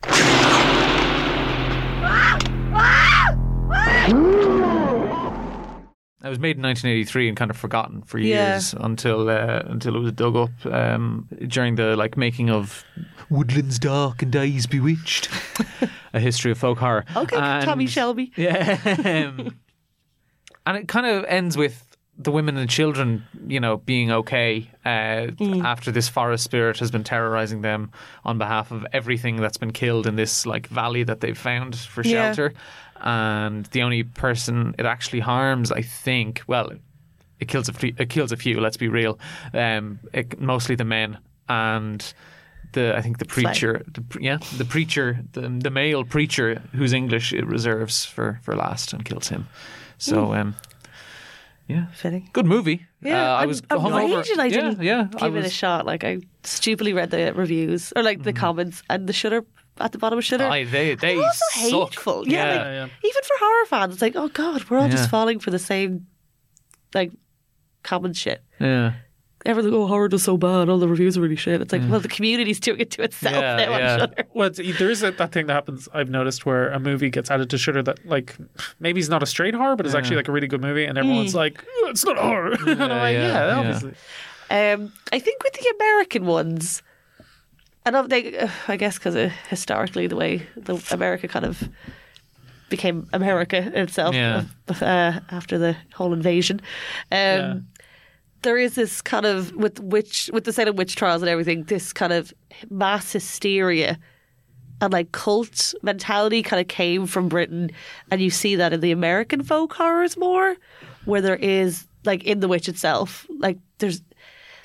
It was made in nineteen eighty-three and kind of forgotten for Yeah. years until uh, until it was dug up um, during the like making of Woodlands Dark and Days Bewitched, a history of folk horror. Okay, And- Tommy Shelby. Yeah, um, and it kind of ends with the women and children, you know, being okay uh, after this forest spirit has been terrorizing them on behalf of everything that's been killed in this like valley that they've found for Yeah. shelter. And the only person it actually harms, I think, well, it kills a few, it kills a few. Let's be real. Um, it, mostly the men and the I think the preacher, the, pre- yeah, the preacher, the the male preacher who's English, it reserves for, for last and kills him. So, um, yeah, Fitting. good movie. Yeah, uh, I I'm- was I'm hungover. raging I yeah, didn't yeah, I give it a was- shot. Like I stupidly read the reviews or like the comments and the Shudder at the bottom of Shudder. Aye, they they They're also suck. hateful. Yeah, Yeah. like, Yeah, yeah. even for horror fans, it's like, oh god, we're all Yeah. just falling for the same like common shit. Yeah. Everything, oh, horror does so bad. All the reviews are really shit. It's like, well, the community's doing it to itself Yeah, now yeah. on Shudder. Well, it's, there is a, that thing that happens, I've noticed, where a movie gets added to Shudder that, like, maybe it's not a straight horror, but it's actually, like, a really good movie, and everyone's like, "Oh, it's not a horror." and I'm like, yeah, yeah, yeah. obviously. Um, I think with the American ones, and of- they, uh, I guess because uh, historically the way the America kind of became America itself Yeah. uh, after the whole invasion. Um, Yeah. There is this kind of with witch with the Salem witch trials and everything, this kind of mass hysteria and like cult mentality kind of came from Britain, and you see that in the American folk horrors more, where there is like in The Witch itself, like there's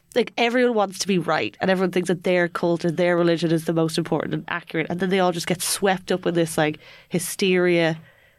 like everyone wants to be right, and everyone thinks that their cult and their religion is the most important and accurate, and then they all just get swept up in this like hysteria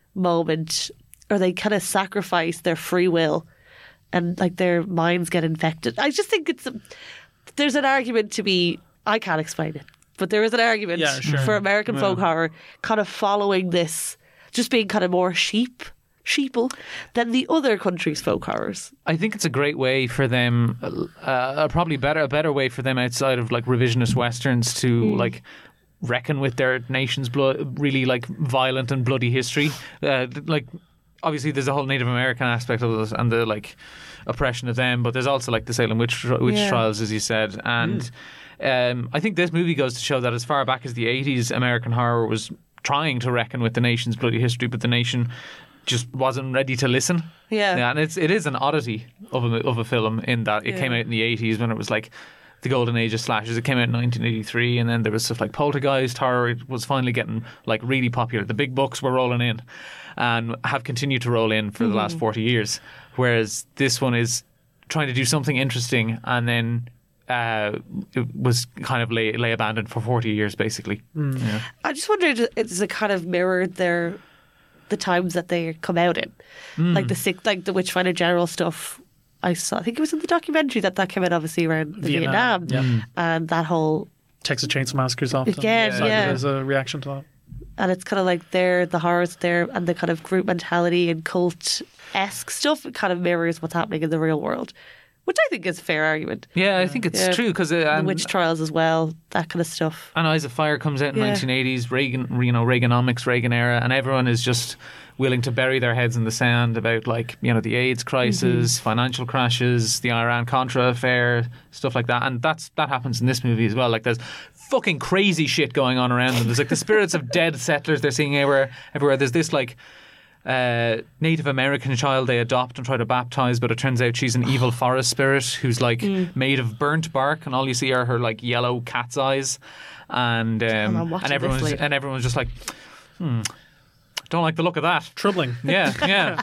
moment, or they kind of sacrifice their free will, and like their minds get infected. I just think it's there's an argument to be. I can't explain it, but there is an argument Yeah, sure. for American Yeah. folk horror kind of following this, just being kind of more sheep, sheeple than the other countries' folk horrors. I think it's a great way for them, uh, probably better a better way for them outside of like revisionist westerns to like reckon with their nation's blood, really like violent and bloody history. Uh, like obviously, there's a whole Native American aspect of this and the like oppression of them, but there's also like the Salem witch witch Yeah. trials, as you said, and. Um, I think this movie goes to show that as far back as the eighties, American horror was trying to reckon with the nation's bloody history, but the nation just wasn't ready to listen. Yeah. yeah and it's it is an oddity of a of a film in that it Yeah. came out in the eighties when it was like the golden age of slashers. It came out in nineteen eighty-three, and then there was stuff like Poltergeist horror. It was finally getting like really popular. The big bucks were rolling in, and have continued to roll in for the last forty years. Whereas this one is trying to do something interesting, and then. Uh, it was kind of lay, lay abandoned for forty years, basically. Yeah. I just wondered, does it kind of mirrored their the times that they come out in, like the sick, like the Witchfinder General stuff. I saw, I think it was in the documentary that that came out obviously around the Vietnam, Vietnam, yeah. and that whole Texas Chainsaw Massacre's often Again, cited yeah. as a reaction to that. and it's kind of like they're the horrors there and the kind of group mentality and cult esque stuff. It kind of mirrors what's happening in the real world, which I think is a fair argument. Yeah, I think it's Yeah. true because uh, The and, witch trials as well, that kind of stuff. and Eyes of Fire comes out in Yeah. nineteen eighties, Reagan, you know, Reaganomics, Reagan era, and everyone is just willing to bury their heads in the sand about, like, you know, the AIDS crisis, Mm-hmm. financial crashes, the Iran-Contra affair, stuff like that. And that's that happens in this movie as well. Like, there's fucking crazy shit going on around them. There's like the spirits of dead settlers they're seeing everywhere. Everywhere. There's this like uh, Native American child they adopt and try to baptize, but it turns out she's an evil forest spirit who's like Mm. made of burnt bark, and all you see are her like yellow cat's eyes. And um, I'm watching and everyone's this later. and everyone's just like, hmm, don't like the look of that. Troubling. Yeah, yeah.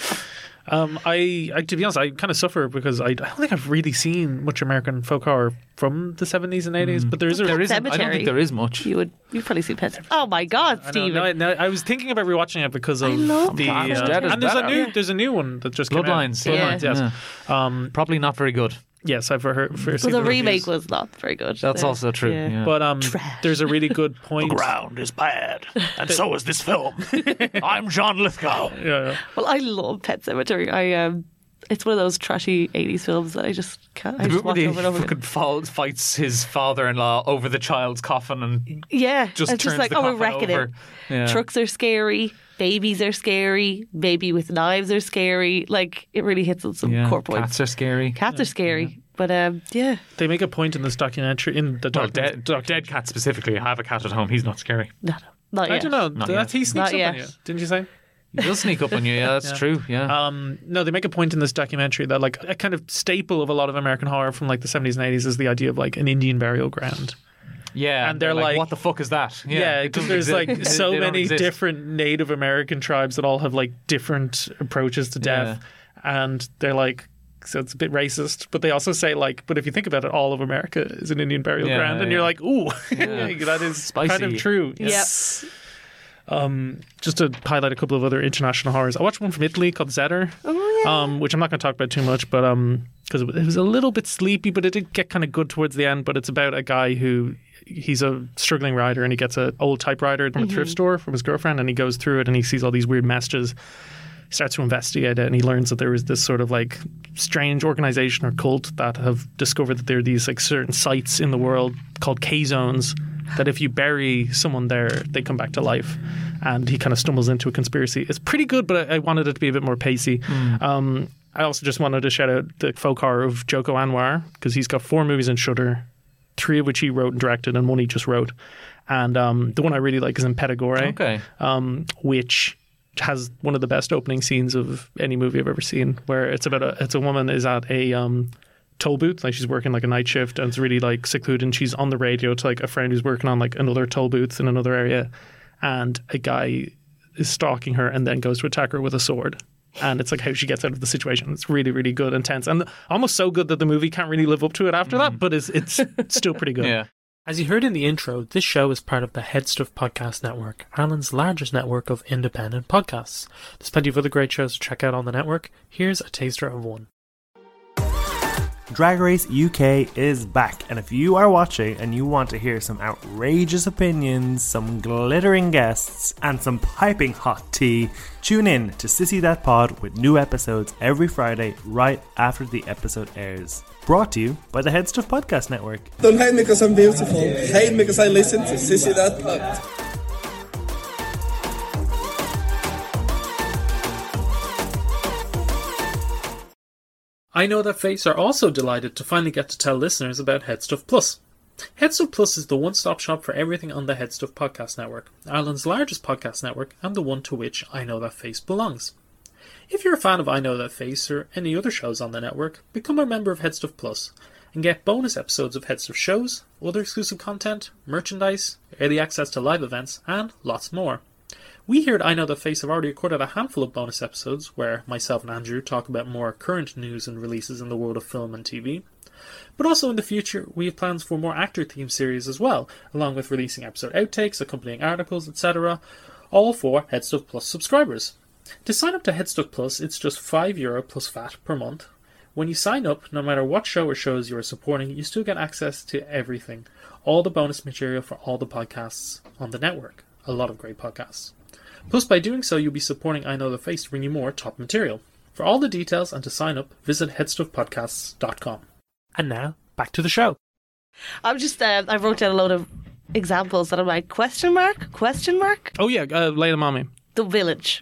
Um, I, I, to be honest, I kind of suffer because I, I don't think I've really seen much American folk horror from the seventies and eighties. But there is a There isn't. I don't Cemetery. think there is much. You would, you've probably seen Pet Sematary. Oh my God, I know, Stephen! no, I, no, I was thinking about rewatching it because of love the Planet uh, Dead is and there's a better. new there's a new one that just came out. Bloodlines. Bloodlines, Yeah. yes, um, Probably not very good. yes, I've heard. For Well, the remake was not very good. That's The- also true. Yeah. But um, Trash. there's a really good point. ground is bad, and so is this film. I'm John Lithgow. Yeah, yeah. Well, I love Pet Sematary. I um, it's one of those trashy eighties films that I just can't. I The just bit where watch he over and over. fucking again. fall, fights his father-in-law over the child's coffin and Yeah, just it's turns just like, the oh, we're coffin wrecking over. it. Yeah. Trucks are scary. Babies are scary. Baby with knives are scary. Like, it really hits on some Yeah, core points. cats are scary. Cats are scary. But um, yeah, They make a point in this documentary in the Well, documentary. dead, dead cat specifically. I have a cat at home. He's not scary. no, no, not I yet. don't know. Not That he sneaks Not up on yet. you, didn't you say? He does sneak up on you. Yeah, that's Yeah. true. Yeah. Um, no, they make a point in this documentary that like a kind of staple of a lot of American horror from like the seventies and eighties is the idea of like an Indian burial ground. yeah, and they're like- what the fuck is that? Yeah, it because doesn't there's exist. like They- so they don't many exist. different Native American tribes that all have like different approaches to death, and they're like. So it's a bit racist, but they also say like, but if you think about it, all of America is an Indian burial Yeah, ground, and yeah. you're like, ooh, that is Spicy. kind of true. Yes. Um, just to highlight a couple of other international horrors, I watched one from Italy called Zetter, Oh, yeah. um, which I'm not going to talk about too much, but um, because it was a little bit sleepy, but it did get kind of good towards the end. But it's about a guy who he's a struggling writer, and he gets an old typewriter from a thrift store from his girlfriend, and he goes through it, and he sees all these weird messages. He starts to investigate it, and he learns that there is this sort of like strange organization or cult that have discovered that there are these like certain sites in the world called K zones that if you bury someone there, they come back to life. And he kind of stumbles into a conspiracy. It's pretty good, but I, I wanted it to be a bit more pacey. Um, I also just wanted to shout out the folk horror of Joko Anwar because he's got four movies in Shudder, three of which he wrote and directed, and one he just wrote. And um, the one I really like is Impedagore, Okay. um, which has one of the best opening scenes of any movie I've ever seen, where it's about a it's a woman is at a um, toll booth, like she's working like a night shift, and it's really like secluded, and she's on the radio to like a friend who's working on like another toll booth in another area, and a guy is stalking her and then goes to attack her with a sword. and it's like how she gets out of the situation. It's really, really good and tense, and almost so good that the movie can't really live up to it after that, but it's it's still pretty good. Yeah. As you heard in the intro, this show is part of the Headstuff Podcast Network, Ireland's largest network of independent podcasts. There's plenty of other great shows to check out on the network. Here's a taster of one. Drag Race U K is back, and if you are watching and you want to hear some outrageous opinions, some glittering guests, and some piping hot tea, tune in to Sissy That Pod with new episodes every Friday right after the episode airs. Brought to you by the Headstuff Podcast Network. Don't hate me because I'm beautiful, hate me because I listen to Sissy That Pod. I Know That Face are also delighted to finally get to tell listeners about Headstuff Plus. Headstuff Plus is the one-stop shop for everything on the Headstuff Podcast Network, Ireland's largest podcast network and the one to which I Know That Face belongs. If you're a fan of I Know That Face or any other shows on the network, become a member of Headstuff Plus and get bonus episodes of Headstuff shows, other exclusive content, merchandise, early access to live events, and lots more. We here at I Know That Face have already recorded a handful of bonus episodes where myself and Andrew talk about more current news and releases in the world of film and T V. But also in the future, we have plans for more actor-themed series as well, along with releasing episode outtakes, accompanying articles, et cetera, all for Headstuff Plus subscribers. To sign up to Headstuff Plus, it's just five euro plus V A T per month. When you sign up, no matter what show or shows you are supporting, you still get access to everything. All the bonus material for all the podcasts on the network. A lot of great podcasts. Plus, by doing so, you'll be supporting I Know The Face to bring you more top material. For all the details and to sign up, visit headstuff podcasts dot com. And now, back to the show. I'm just, uh, I wrote down a load of examples that I'm like, question mark, question mark? Oh yeah, uh, lay them on me. The Village.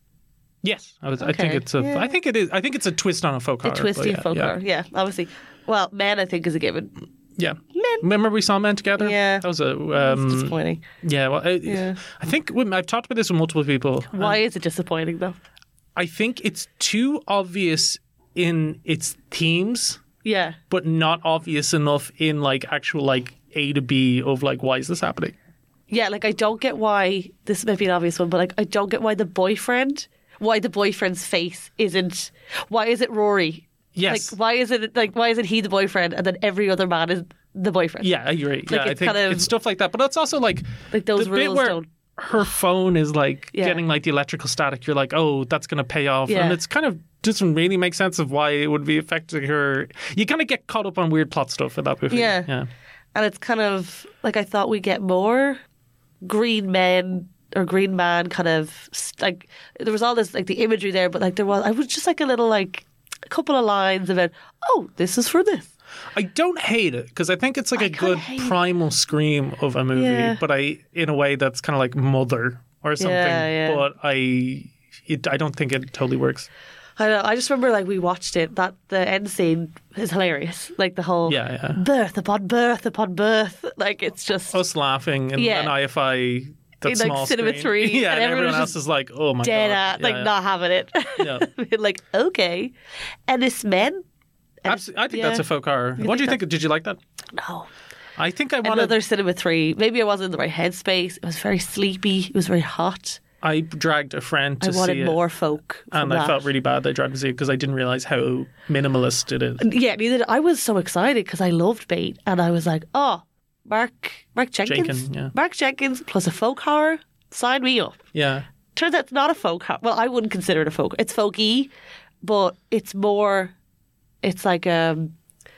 Yes, I, was, Okay, I think it's a. yeah. I think it is. I think it's a twist on a folk The horror. twisty but yeah, folk yeah. horror, yeah, obviously. Well, Men, I think, is a given. Yeah. Men. Remember we saw Men together? Yeah. That was a. Um, It's disappointing. Yeah. Well, I, Yeah. I think when, I've talked about this with multiple people. Why is it disappointing, though? I think it's too obvious in its themes, Yeah. but not obvious enough in like actual like A to B of like why is this happening? Yeah, like, I don't get why, this might be an obvious one, but, like, I don't get why the boyfriend, why the boyfriend's face isn't, why is it Rory? Yes. Like, why is it, like, why isn't he the boyfriend and then every other man is the boyfriend? Yeah, I agree. Like, yeah, I it's think kind of- it's stuff like that. But it's also like Like, those the bit rules where don't... her phone is like Yeah. getting like the electrical static. You're like, oh, that's going to pay off, Yeah. and it's kind of doesn't really make sense of why it would be affecting her. You kind of get caught up on weird plot stuff in that movie. Yeah. yeah. And it's kind of, like, I thought we'd get more green men or green man kind of, like, there was all this, like, the imagery there, but, like, there was, I was just, like, a little, like, a couple of lines about, oh, this is for this. I don't hate it because I think it's like I a kinda good hate it. primal scream of a movie, Yeah. but I in a way that's kind of like Mother or something. Yeah, yeah. But I, it, I don't think it totally works. I don't know, I just remember, like, we watched it, that the end scene is hilarious. Like, the whole Yeah, yeah. birth upon birth upon birth. Like, it's just Us laughing and Yeah. an I F I. That In, like, small Cinema screen. three, yeah, and and, everyone everyone was else is like, "Oh my dead god!" at, Yeah, like, yeah. not having it. Yeah. Being like, okay. And this men? And Absolutely. I think yeah. that's a folk horror. You What do you think think? Did you like that? No. I think I wanted. Another Cinema three. Maybe I wasn't in the right headspace. It was very sleepy. It was very hot. I dragged a friend to I see wanted it, more folk. From and that. I felt really bad. That I dragged to see it because I didn't realize how minimalist it is. Yeah, neither did I. Was so excited because I loved Bait, and I was like, oh, Mark, Mark Jenkins, Jenkins, yeah. Mark Jenkins plus a folk horror. Sign me up. Yeah, Turns out it's not a folk horror. Well, I wouldn't consider it a folk. It's folky, but it's more. It's like um,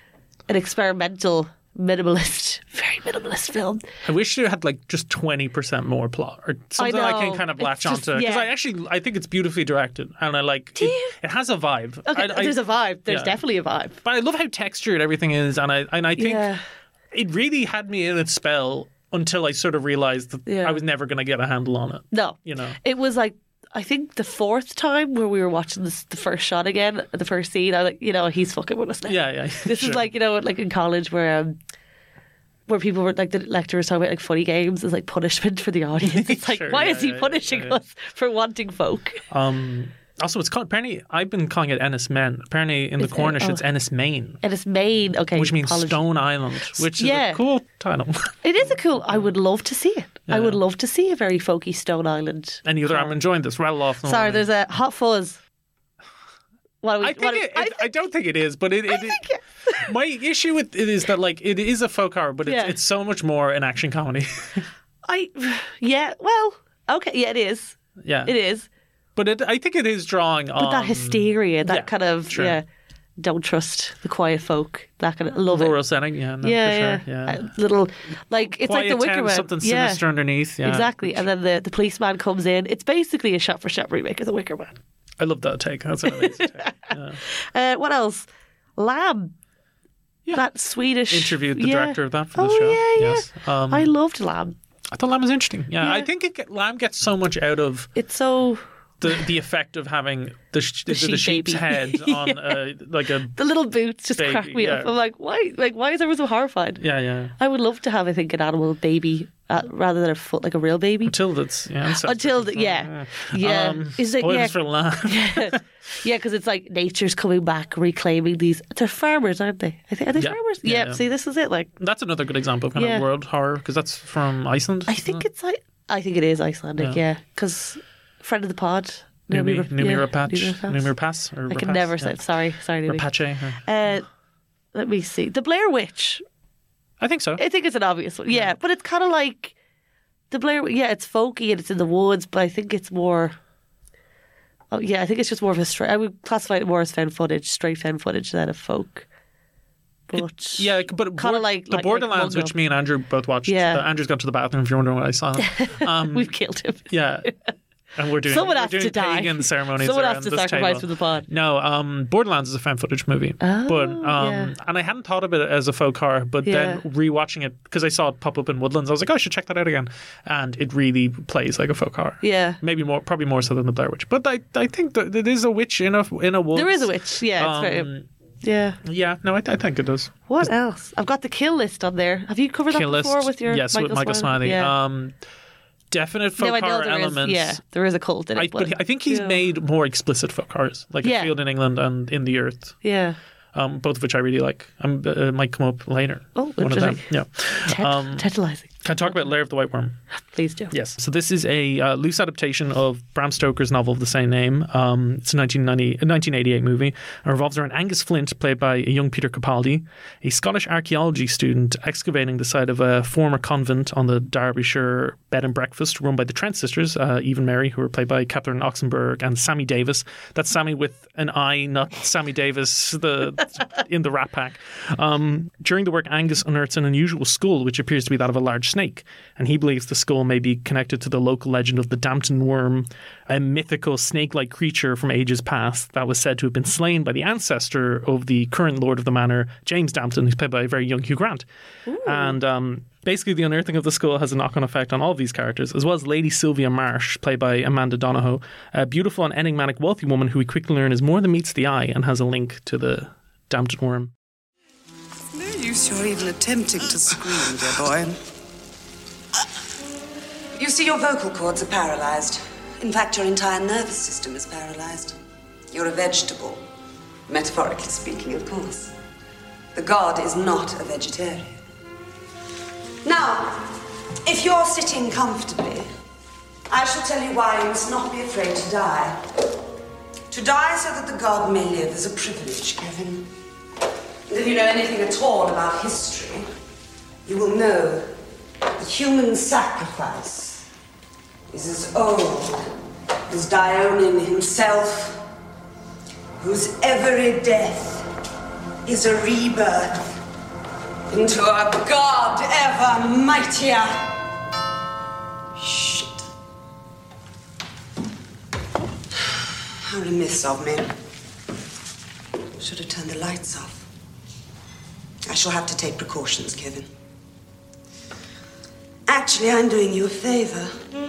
an experimental, minimalist, very minimalist film. I wish it had like just twenty percent more plot or something I, know. can kind of It's latch just- onto because yeah. I actually I think it's beautifully directed and I like Do it, you? it has a vibe. Okay, I, I- there's a vibe. There's yeah. definitely a vibe. But I love how textured everything is, and I and I think Yeah. it really had me in its spell until I sort of realized that Yeah. I was never going to get a handle on it. No, You know. it was like, I think the fourth time where we were watching this, the first shot again, the first scene, I was like, you know, he's fucking with us now. Yeah, yeah. This sure. is like, you know, like in college where um, where people were like, the lecturer was talking about like funny games as like punishment for the audience. It's like, Sure, why yeah, is he yeah, punishing yeah, yeah. us for wanting folk? Um, also, it's called apparently. I've been calling it Ennis Men. Apparently, in the Is it? Cornish, Oh. it's Ennis Main, And it's Maine, okay, which means apologies. Stone Island, which is Yeah. a cool title. It is a cool. I would love to see it. I Yeah. would love to see a very folky Stone Island. Any other? I'm enjoying this. Rattle off. Sorry, there's a Hot Fuzz. What are we, I think what are- it, I it, I don't think it is, but it. it, it my issue with it is that like it is a folk horror, but it's, Yeah. it's so much more an action comedy. I, yeah, well, okay, yeah, it is. yeah, It is. But it, I think it is drawing on But that hysteria, that yeah, kind of, sure. yeah, don't trust the quiet folk, that kind of, love it. rural setting. Yeah, no, yeah, for sure. yeah. Yeah, Uh, little, like, it's Quiet like the Wicker town, Man. something yeah. sinister underneath. Yeah, Exactly. And then the, the policeman comes in. It's basically a shot-for-shot remake of the Wicker Man. I love that take. That's an amazing take. Yeah. Uh, what else? Lamb. That Swedish... Interviewed the yeah. director of that for the oh, show. yeah, yeah. Yes. Um, I loved Lamb. I thought Lamb was interesting. Yeah, Yeah. I think it, get- Lamb gets so much out of It's so... the the effect of having the sh- the, sheep sheep's baby. head on uh, like a The little boots just Baby, crack me up. yeah. I'm like, why? Like, why is everyone so horrified? yeah yeah. I would love to have, I think, an animal baby uh, rather than a foot, like a real baby. Until that's yeah. Until Until, the, yeah, yeah. Um, Is it? spoilers Yeah, for Lamb. yeah, because it's like nature's coming back, reclaiming these. They're farmers, aren't they? I think are they Yeah. farmers? Yeah, Yeah. yeah. See, this is it. Like, That's another good example of kind Yeah. of world horror because that's from Iceland. I think it's like, I think it is Icelandic. Yeah. Yeah, because friend of the pod, Numi Numi- Numi yeah, Rapach Numi Rapach. Numi Rapace or I can Rapace, never yeah. say. Sorry, sorry, Numi. Rapace. huh? Uh, let me see. The Blair Witch. I think so. I think it's an obvious one. Yeah, but it's kind of like the Blair. Yeah, it's folky and it's in the woods, but I think it's more. Oh yeah, I think it's just more of a straight. I would classify it more as found footage, straight found footage than a folk. But Yeah, but kind of Bor- like the like, Borderlands, like which me and Andrew both watched. Yeah. Uh, Andrew's gone to the bathroom if you're wondering what I saw. Um, we've killed him. yeah. And we're doing Someone we're has doing to die. pagan ceremonies. Someone has around to this sacrifice table. for the pod. No, um, Borderlands is a found footage movie, Oh, but um, yeah. and I hadn't thought of it as a folk horror, but Yeah. then rewatching it because I saw it pop up in Woodlands, I was like, oh, I should check that out again, and it really plays like a folk horror. Yeah. Maybe more, probably more so than the Blair Witch, but I, I think that there is a witch in a in a woods. There is a witch. Yeah, it's very. Um, Yeah. Yeah, no, I, I think it does. What else? I've got the kill list on there. Have you covered that Kill before list, with your yes, Michael with Michael Smiley. Yeah. Um, definite folk no, I know horror there is. elements. Yeah, there is a cult in it. I, but, but I think he's yeah. made more explicit folk horrors, like Yeah. A Field in England and In the Earth, Yeah. um, both of which I really like. Um, uh, might come up later. Oh, one of them. interesting. Yeah. Tet- Um, tantalizing. Can I talk about Lair of the White Worm? Please do. Yes. So this is a uh, loose adaptation of Bram Stoker's novel of the same name. Um, it's a nineteen ninety, a nineteen eighty-eight movie. It revolves around Angus Flint, played by a young Peter Capaldi, a Scottish archaeology student excavating the site of a former convent on the Derbyshire bed and breakfast run by the Trent sisters, uh, Eve and Mary, who are played by Catherine Oxenberg and Sammy Davis. That's Sammy with an I, not Sammy Davis the in the Rat Pack. Um, during the work, Angus unearths an unusual skull, which appears to be that of a large snake, and he believes the skull may be connected to the local legend of the Dampton Worm, a mythical snake-like creature from ages past that was said to have been slain by the ancestor of the current lord of the manor, James Dampton, who's played by a very young Hugh Grant. Ooh. And um, basically the unearthing of the skull has a knock-on effect on all of these characters, as well as Lady Sylvia Marsh, played by Amanda Donohoe, a beautiful and enigmatic wealthy woman who we quickly learn is more than meets the eye and has a link to the Dampton Worm. No use you're even attempting to scream, dear boy. You see, your vocal cords are paralyzed. In fact, your entire nervous system is paralyzed. You're a vegetable. Metaphorically speaking, of course. The god is not a vegetarian. Now, if you're sitting comfortably, I shall tell you why you must not be afraid to die. To die so that the god may live is a privilege, Kevin. And if you know anything at all about history, you will know that human sacrifice is as old as Dionin himself, whose every death is a rebirth into a god ever mightier. Shit. How remiss of me. Should have turned the lights off. I shall have to take precautions, Kevin. Actually, I'm doing you a favor.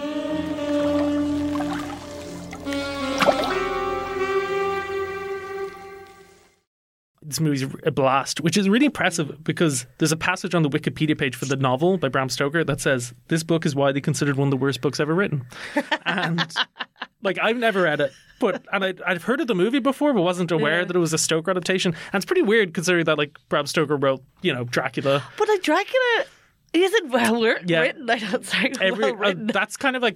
This movie's a blast, which is really impressive because there's a passage on the Wikipedia page for the novel by Bram Stoker that says, this book is widely considered one of the worst books ever written. And, like, I've never read it, but and I'd, I've heard of the movie before, but wasn't aware Yeah. that it was a Stoker adaptation. And it's pretty weird considering that, like, Bram Stoker wrote, you know, Dracula. But like Dracula isn't well written. Yeah. written. I don't sorry, Every, well uh, written. that's kind of like a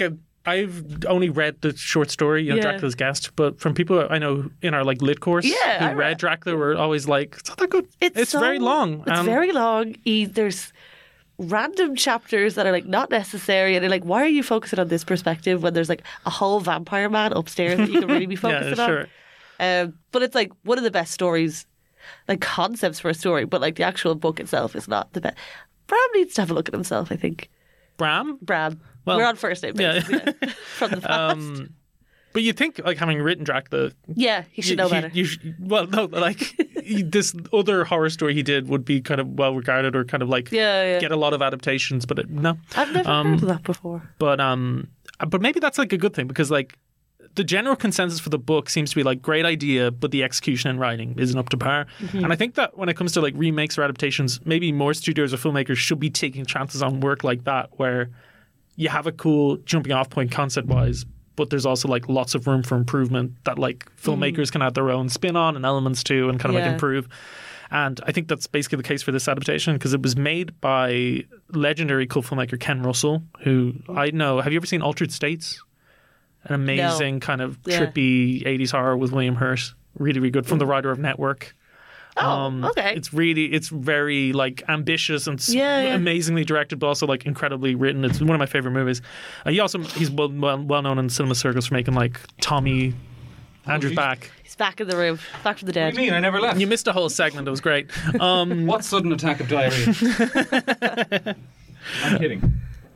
I've only read the short story, you know, Yeah. Dracula's Guest, but from people I know in our like lit course Yeah, who I read, read- Dracula were always like, it's not that good. It's, so- very long. It's Um, very long. He, there's random chapters that are like not necessary, and they're like, why are you focusing on this perspective when there's like a whole vampire man upstairs that you can really be focusing yeah, sure. on? Um, but it's like one of the best stories, like concepts for a story, but like the actual book itself is not the best. Bram needs to have a look at himself, I think. Bram? Bram. Well, We're on first name basis, yeah. yeah. From the past. Um, but you'd think, like, having written Dracula, yeah, he should know you, better. You, sh- well, no, like he- this other horror story he did would be kind of well regarded or kind of like Yeah, yeah. get a lot of adaptations, but it, no, I've never Um, heard of that before. But um, but maybe that's like a good thing because like the general consensus for the book seems to be like great idea, but the execution and writing isn't up to par. Mhm. And I think that when it comes to like remakes or adaptations, maybe more studios or filmmakers should be taking chances on work like that where you have a cool jumping off point concept wise, but there's also like lots of room for improvement that like filmmakers can add their own spin on and elements to and kind of Yeah. like improve. And I think that's basically the case for this adaptation because it was made by legendary cult filmmaker Ken Russell, who I know. Have you ever seen Altered States? An amazing kind of Yeah. trippy eighties horror with William Hurt. Really, really good from the writer of Network. Oh, okay. It's really, it's very like ambitious and s- Yeah, yeah. amazingly directed, but also like incredibly written. It's one of my favorite movies. Uh, he also he's well, well well known in cinema circles for making like Tommy. Andrew's back. He's back in the room, back from the dead. What do you mean? I never left. You missed a whole segment. It was great. Um, What sudden attack of diarrhea? I'm kidding.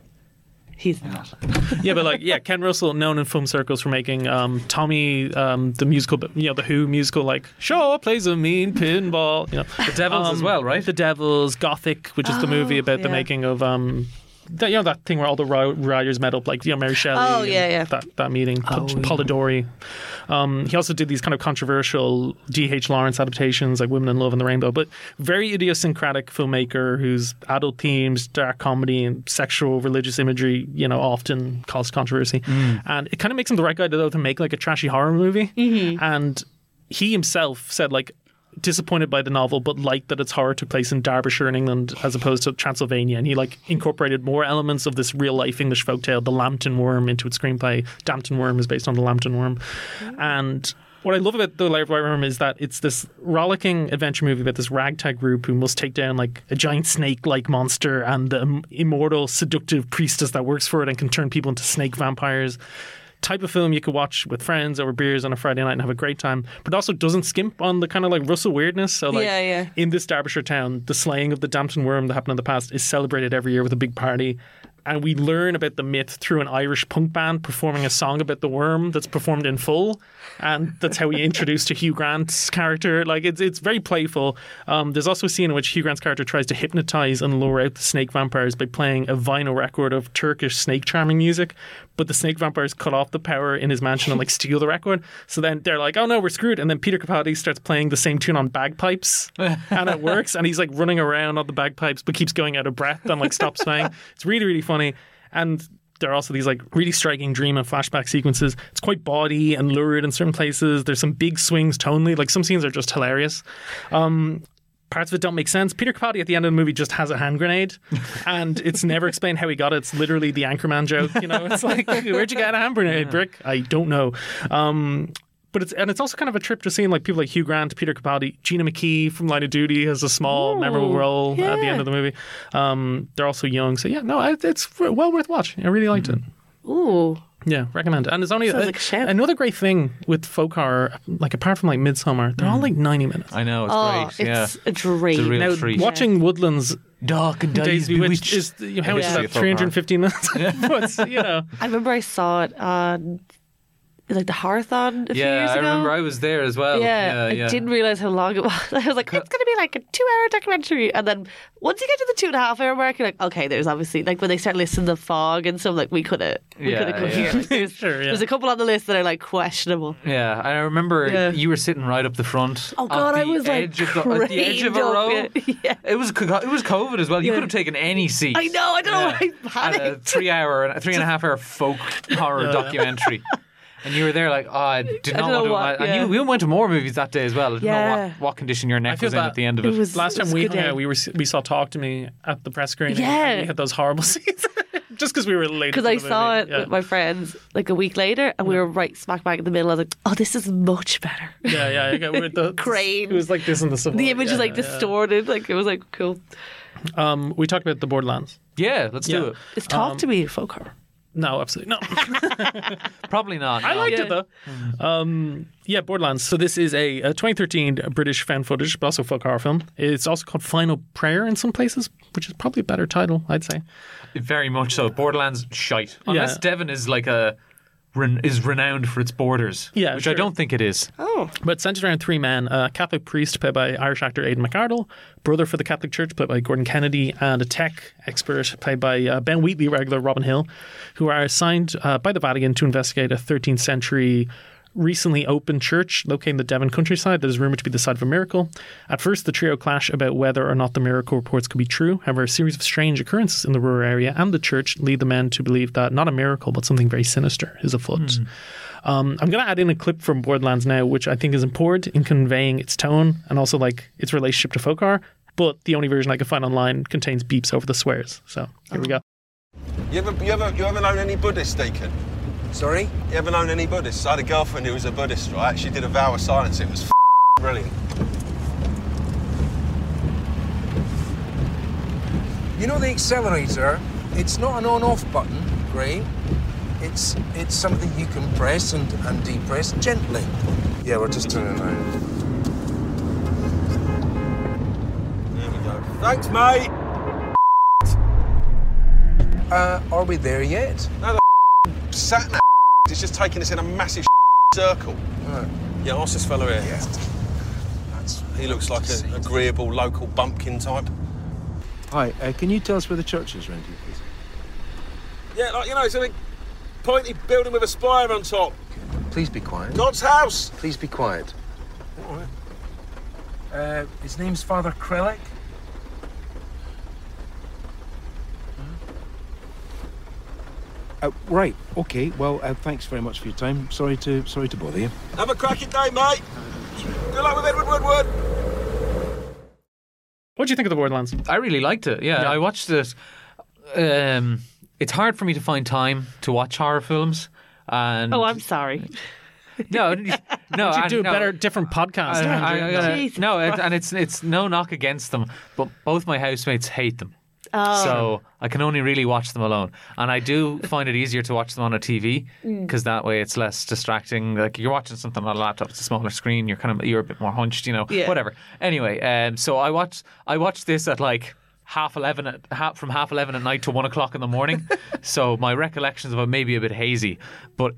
He's not. yeah, but like, yeah, Ken Russell, known in film circles for making um, Tommy, um, the musical, you know, the Who musical, like, Shaw plays a mean pinball. You know, The Devils as well, right? The Devils, Gothic, which is the Oh, movie about the yeah. making of, um, that, you know, that thing where all the ri- writers met up, like, you know, Mary Shelley. Oh, and yeah, yeah. That, that meeting, Oh, yeah. Polidori. Um, he also did these kind of controversial D H Lawrence adaptations, like Women in Love and the Rainbow, but very idiosyncratic filmmaker whose adult themes, dark comedy, and sexual religious imagery, you know, often cause controversy. Mm. And it kind of makes him the right guy though to make like a trashy horror movie. Mm-hmm. And he himself said like disappointed by the novel, but liked that its horror took place in Derbyshire in England as opposed to Transylvania, and he like incorporated more elements of this real life English folktale, the Lambton Worm, into its screenplay. Dampton Worm is based on the Lambton Worm, and what I love about The Light of the White Worm is that it's this rollicking adventure movie about this ragtag group who must take down like a giant snake-like monster and the im- immortal seductive priestess that works for it and can turn people into snake vampires. Type of film you could watch with friends over beers on a Friday night and have a great time, but also doesn't skimp on the kind of like Russell weirdness. So like Yeah, yeah. in this Derbyshire town, the slaying of the Dampton Worm that happened in the past is celebrated every year with a big party. And we learn about the myth through an Irish punk band performing a song about the worm that's performed in full. And that's how we introduced to Hugh Grant's character. Like, it's it's very playful. Um, there's also a scene in which Hugh Grant's character tries to hypnotize and lure out the snake vampires by playing a vinyl record of Turkish snake charming music. But the snake vampires cut off the power in his mansion and like steal the record. So then they're like, oh no, we're screwed. And then Peter Capaldi starts playing the same tune on bagpipes. And it works. And he's like running around on the bagpipes, but keeps going out of breath and like stops playing. It's really, really funny. And there are also these like really striking dream and flashback sequences. It's quite bawdy and lurid in certain places. There's some big swings tonally. Like some scenes are just hilarious. Um, parts of it don't make sense. Peter Capaldi at the end of the movie just has a hand grenade, and it's never explained how he got it. It's literally the Anchorman joke. You know, it's like, where'd you get a hand grenade, Brick? I don't know. Um, But it's and it's also kind of a trip to seeing like people like Hugh Grant, Peter Capaldi, Gina McKee from Line of Duty has a small Ooh, memorable role yeah. at the end of the movie. Um, they're also young, so yeah, no, I- it's well worth watching. I really liked it. Ooh. Yeah, recommend it. And it's only Sounds uh, like a shout. another great thing with folk horror, like apart from like Midsummer, they're all like ninety minutes. I know, it's Oh, great. Yeah. it's a dream. It's a real Now, treat. watching Woodlands Dark and Days Days Bewitched Bewitched is you know, how much Yeah. is that? Folk three hundred fifteen minutes. But, you know, I remember I saw it on like the Horathon a few Yeah, years I ago. remember I was there as well. Yeah, yeah. I didn't realize how long it was. I was like, it's going to be like a two-hour documentary, and then once you get to the two and a half hour mark, you're like, okay, there's obviously like when they start listing the fog and stuff, like we could have, we Yeah, could have come yeah. here. Like, there's, Sure, yeah. there's a couple on the list that are like questionable. Yeah, I remember Yeah. you were sitting right up the front. Oh at God, the I was like edge of the, at the edge of a craned up, row. yeah. Yeah. It was co- it was COVID as well. You Yeah. could have taken any seat. I know. I don't know why I At a panicked. three hour, a three and a half hour folk horror documentary. And you were there like, oh, I did I not don't want know to. what, and yeah. you, we went to more movies that day as well. I don't know Yeah. what, what condition your neck feel was in that at the end of it it. was- last it time was a we good hung day. out, we were we saw Talk to Me at the press screening. Yeah. and we had those horrible scenes. just because we were late. Because I saw it yeah. with my friends like a week later, and we were right smack bang in the middle. I was like, "Oh, this is much better." Yeah, yeah. yeah with the crane. It was like this in the summer. The image yeah, is like yeah, distorted. Yeah. Like it was like cool. Um, we talked about the Borderlands. Yeah, let's yeah. do it. It's talk um, to me folk horror. No, absolutely not. Probably not. No. I liked yeah. it though. Um, yeah, Borderlands. So this is a, a twenty thirteen British found footage, but also folk horror film. It's also called Final Prayer in some places, which is probably a better title, I'd say. Very much so. Borderlands shite. Unless yeah. Devon is like a is renowned for its borders, yeah, which sure. I don't think it is. Oh, but centered around three men: a Catholic priest played by Irish actor Aidan McArdle, brother for the Catholic Church played by Gordon Kennedy, and a tech expert played by uh, Ben Wheatley regular Robin Hill, who are assigned uh, by the Vatican to investigate a thirteenth century recently opened church located in the Devon countryside that is rumoured to be the site of a miracle. At first, the trio clash about whether or not the miracle reports could be true. However, a series of strange occurrences in the rural area and the church lead the men to believe that not a miracle, but something very sinister is afoot. Mm. Um, I'm going to add in a clip from Borderlands now, which I think is important in conveying its tone and also like its relationship to folk horror. But the only version I could find online contains beeps over the swears. So here oh. we go. You ever, you ever, you ever known any Buddhists, Deacon? Sorry? You ever known any Buddhists? I had a girlfriend who was a Buddhist, right? She did a vow of silence. It was f- brilliant. You know the accelerator? It's not an on-off button, Gray. It's it's something you can press and, and depress gently. Yeah, we're just turning around. There we go. Thanks, mate. Uh, are we there yet? No, the sat nav is just taking us in a massive circle. Right. Yeah, ask this fellow here. Yeah. That's, he looks like an agreeable local bumpkin type. Hi, uh, can you tell us where the church is around here, please? Yeah, like, you know, it's a big pointy building with a spire on top. Please be quiet. God's house! Please be quiet. All right. Uh, his name's Father Krellick. Uh, right. Okay. Well, uh, thanks very much for your time. Sorry to sorry to bother you. Have a cracking day, mate. Good luck with Edward Woodward. What do you think of the Borderlands? I really liked it. Yeah, yeah. I watched it. Um, it's hard for me to find time to watch horror films. And oh, I'm sorry. No, no. Would you do a no, better, different podcast? I, I, I gotta, no, it, and it's it's no knock against them, but both my housemates hate them. Oh. So I can only really watch them alone. And I do find it easier to watch them on a T V because mm. that way it's less distracting. Like you're watching something on a laptop, it's a smaller screen, you're kind of you're a bit more hunched, you know. Yeah. Whatever. Anyway, um, so I watched I watched this at like half eleven at half, from half eleven at night to one o'clock in the morning. So my recollections of it may be a bit hazy, but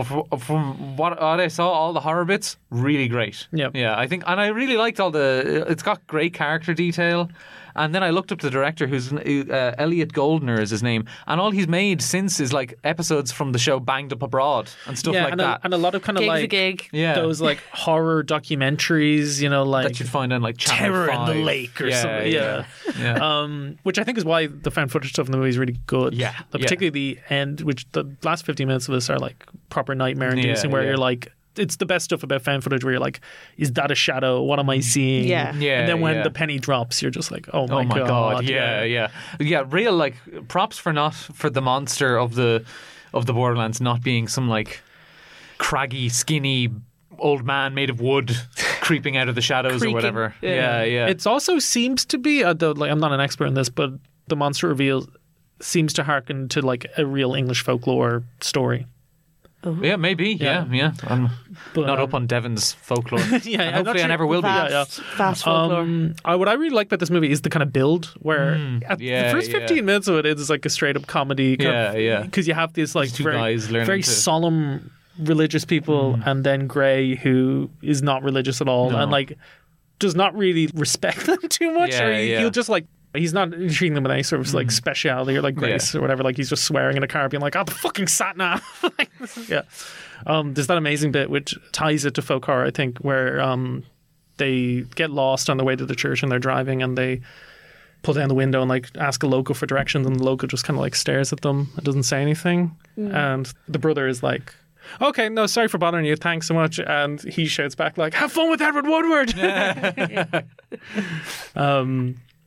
from what I saw, all the horror bits really great. Yeah, yeah. I think, and I really liked all the. It's got great character detail. And then I looked up the director, who's uh, Elliot Goldner is his name, and all he's made since is like episodes from the show Banged Up Abroad and stuff yeah, like and that. A, and a lot of kind of Gig's like a gig. Yeah. those like horror documentaries, you know, like that you'd find on like Channel Terror five. in the Lake or yeah, something. Yeah, yeah. yeah. Um, which I think is why the found footage stuff in the movie is really good. Yeah, like, yeah. particularly the end, which the last fifteen minutes of this are like proper nightmare inducing, yeah, where yeah. you're like. It's the best stuff about found footage where you're like, is that a shadow? What am I seeing? Yeah. yeah and then when yeah. the penny drops, you're just like, oh my, oh my god. god. Yeah, yeah. Yeah, yeah. Real like props for not for the monster of the of the Borderlands not being some like craggy, skinny old man made of wood creeping out of the shadows Creaking. or whatever. Yeah. yeah, yeah. It also seems to be, although like I'm not an expert in this, but the monster reveal seems to harken to like a real English folklore story. Oh. Yeah, maybe. Yeah, yeah. yeah. I'm But, not um, up on Devon's folklore. yeah, and I'm hopefully not I sure- never will be. Yeah, yeah. Fast folklore. Um, I, what I really like about this movie is the kind of build where Mm, at yeah, the first fifteen yeah. minutes of it is like a straight up comedy. Kind Yeah, of, yeah. Because you have these like These two very, guys learning very to- solemn religious people, Mm. and then Gray, who is not religious at all, No. and like does not really respect them too much. Yeah, or he, yeah. he'll just like. He's not treating them with any sort of like speciality or like grace Yeah. or whatever. Like he's just swearing in a car, being like, "Oh, the fucking sat nav." Like, yeah. Um, there's that amazing bit which ties it to folk horror, I think, where um, they get lost on the way to the church and they're driving and they pull down the window and like ask a local for directions, and the local just kind of like stares at them and doesn't say anything. Mm. And the brother is like, "Okay, no, sorry for bothering you. Thanks so much." And he shouts back like, "Have fun with Edward Woodward." um,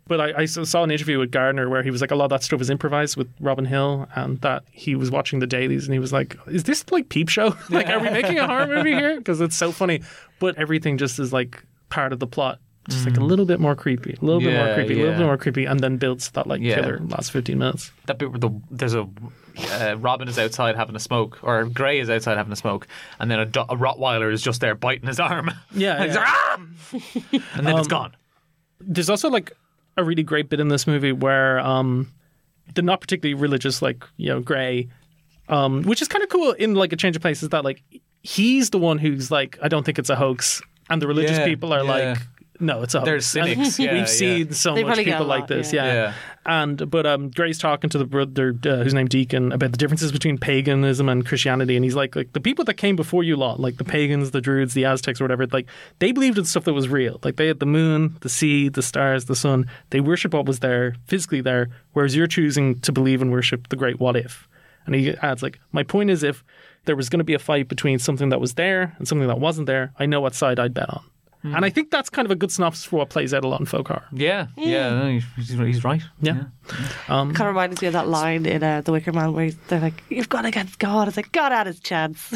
But I, I saw an interview with Gardner where he was like, a lot of that stuff was improvised with Robin Hill, and that he was watching the dailies and he was like, is this like Peep Show? Like, are we making a horror movie here? Because it's so funny. But everything just is like part of the plot. Just like a little bit more creepy, a little bit Yeah, more creepy, a yeah. little bit more creepy, and then builds that like Yeah. killer last fifteen minutes. That bit where the, there's a uh, Robin is outside having a smoke, or Grey is outside having a smoke, and then a, do- a Rottweiler is just there biting his arm. Yeah, And he's yeah. like, "Ah!" and then it's Um, gone. There's also like a really great bit in this movie where um, the not particularly religious, like, you know, Grey, um, which is kind of cool in like A Change of Place, is that like he's the one who's like, I don't think it's a hoax, and the religious Yeah, people are yeah. like, no, it's a hoax. They're cynics, And yeah, we've yeah. seen so They much probably get people a like lot, this, yeah. yeah. Yeah. And but um, Gray's talking to the brother uh, who's named Deacon about the differences between paganism and Christianity, and he's like, like the people that came before you lot, like the pagans, the Druids, the Aztecs, or whatever, like they believed in stuff that was real. Like they had the moon, the sea, the stars, the sun. They worshipped what was there, physically there, whereas you're choosing to believe and worship the great what if. And he adds, like, my point is, if there was going to be a fight between something that was there and something that wasn't there, I know what side I'd bet on. Hmm. And I think that's kind of a good synopsis for what plays out a lot in folk horror. Yeah, yeah, no, he's, he's right. Yeah. Um, Kind of reminds me of that line in uh, The Wicker Man where they're like, "You've gone against God." It's like, God had his chance.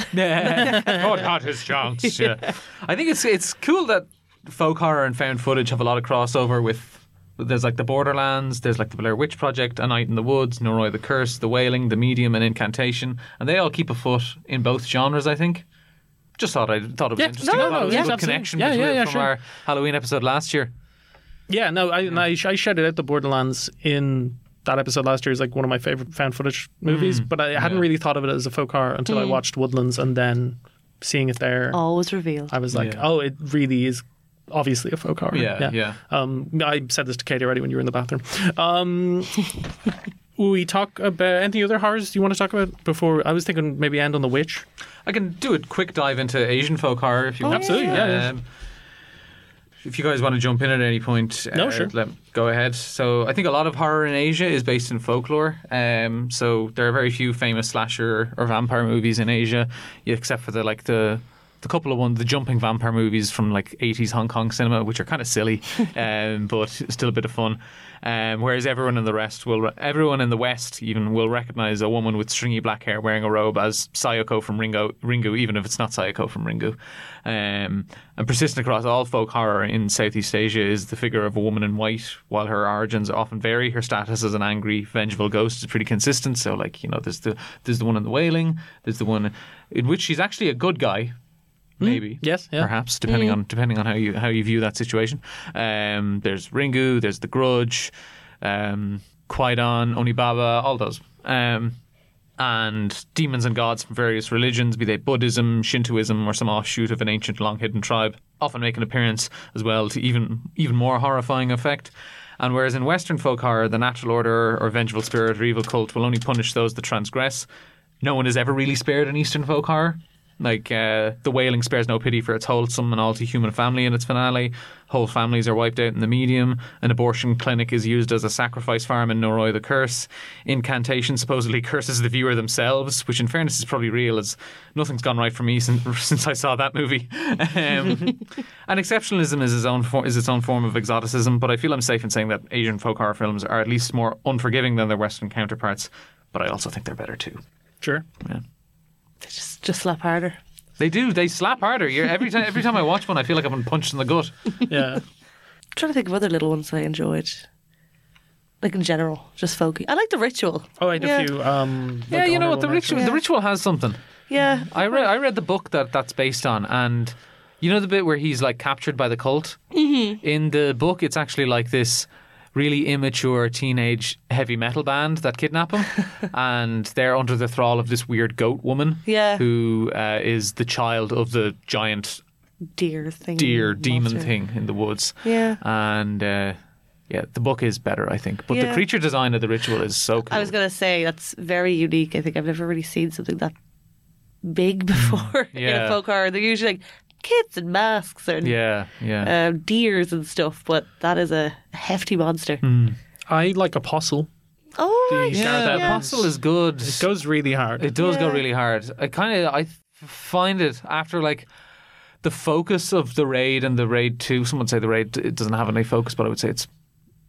God had his chance. Yeah. I think it's it's cool that folk horror and found footage have a lot of crossover with. There's like the Borderlands, there's like the Blair Witch Project, A Night in the Woods, Noroi the Curse, The Wailing, The Medium, and Incantation, and they all keep a foot in both genres, I think. Just thought I thought it was Yeah, interesting. no, I thought no, it was yeah, a good absolutely. connection Yeah, between, yeah, yeah, from sure. our Halloween episode last year. Yeah, no, I, and I, I shouted out the Borderlands in that episode last year as like one of my favorite found footage movies, Mm, but I hadn't yeah. really thought of it as a folk horror until I Mm. watched Woodlands, and then seeing it there, Always revealed. I was like, Yeah. oh, it really is obviously a folk horror. Yeah, yeah. Um, I said this to Kate already when you were in the bathroom. Um, we talk about any other horrors you want to talk about before? I was thinking maybe end on The Witch. I can do a quick dive into Asian folk horror if you Oh, want. absolutely, yeah, yeah. Um, if you guys want to jump in at any point, No, uh, sure. let, go ahead. So I think a lot of horror in Asia is based in folklore. Um, so there are very few famous slasher or vampire movies in Asia, except for the like the the couple of ones, the jumping vampire movies from like eighties Hong Kong cinema, which are kind of silly, um, but still a bit of fun. Um, whereas everyone in the rest will, everyone in the West even will recognize a woman with stringy black hair wearing a robe as Sayoko from Ringo, Ringu, even if it's not Sayoko from Ringu. Um, and persistent across all folk horror in Southeast Asia is the figure of a woman in white. While her origins often vary, her status as an angry, vengeful ghost is pretty consistent. So, like, you know, there's the there's the one in The Wailing, there's the one in which she's actually a good guy. Maybe, yes, yeah. perhaps, depending Mm. on depending on how you how you view that situation. Um, there's Ringu, there's The Grudge, um, Kwaidan, Onibaba, all those, um, and demons and gods from various religions, be they Buddhism, Shintoism, or some offshoot of an ancient, long-hidden tribe, often make an appearance as well to even even more horrifying effect. And whereas in Western folk horror, the natural order or vengeful spirit or evil cult will only punish those that transgress, no one is ever really spared in Eastern folk horror. Like, uh, The Wailing spares no pity for its wholesome and all-too-human family in its finale. Whole families are wiped out in The Medium. An abortion clinic is used as a sacrifice farm in Noroi the Curse. Incantation supposedly curses the viewer themselves, which in fairness is probably real, as nothing's gone right for me since, since I saw that movie. Um, and exceptionalism is its, own for, is its own form of exoticism, but I feel I'm safe in saying that Asian folk horror films are at least more unforgiving than their Western counterparts, but I also think they're better too. Sure. Yeah. Just, just slap harder. They do. They slap harder. You're, every time, every time I watch one, I feel like I've been punched in the gut. Yeah. I'm trying to think of other little ones I enjoyed. Like in general, just folky. I like The Ritual. Oh, I had Yeah. a few. Um, Yeah, like you know what? The honourable ritual, mentions. the ritual has something. Yeah. I read, I read the book that that's based on, and you know the bit where he's like captured by the cult. Mm-hmm. In the book, it's actually like this really immature teenage heavy metal band that kidnap him, and they're under the thrall of this weird goat woman. Yeah. Who uh, is the child of the giant Deer thing. deer demon monster. thing in the woods. Yeah. And uh, yeah, the book is better, I think. But the Yeah. creature design of the ritual is so cool. I was going to say that's very unique. I think I've never really seen something that big before in Yeah. a folk horror. They're usually like kids and masks and Yeah, yeah. uh, deers and stuff, but that is a hefty monster. I like Apostle. Oh, The right. Gareth Yeah, Evans. Apostle is good. It goes really hard. It does go Yeah. really hard. I kind of I find it after like the focus of the raid and the raid two. Someone would say the raid it doesn't have any focus, but I would say it's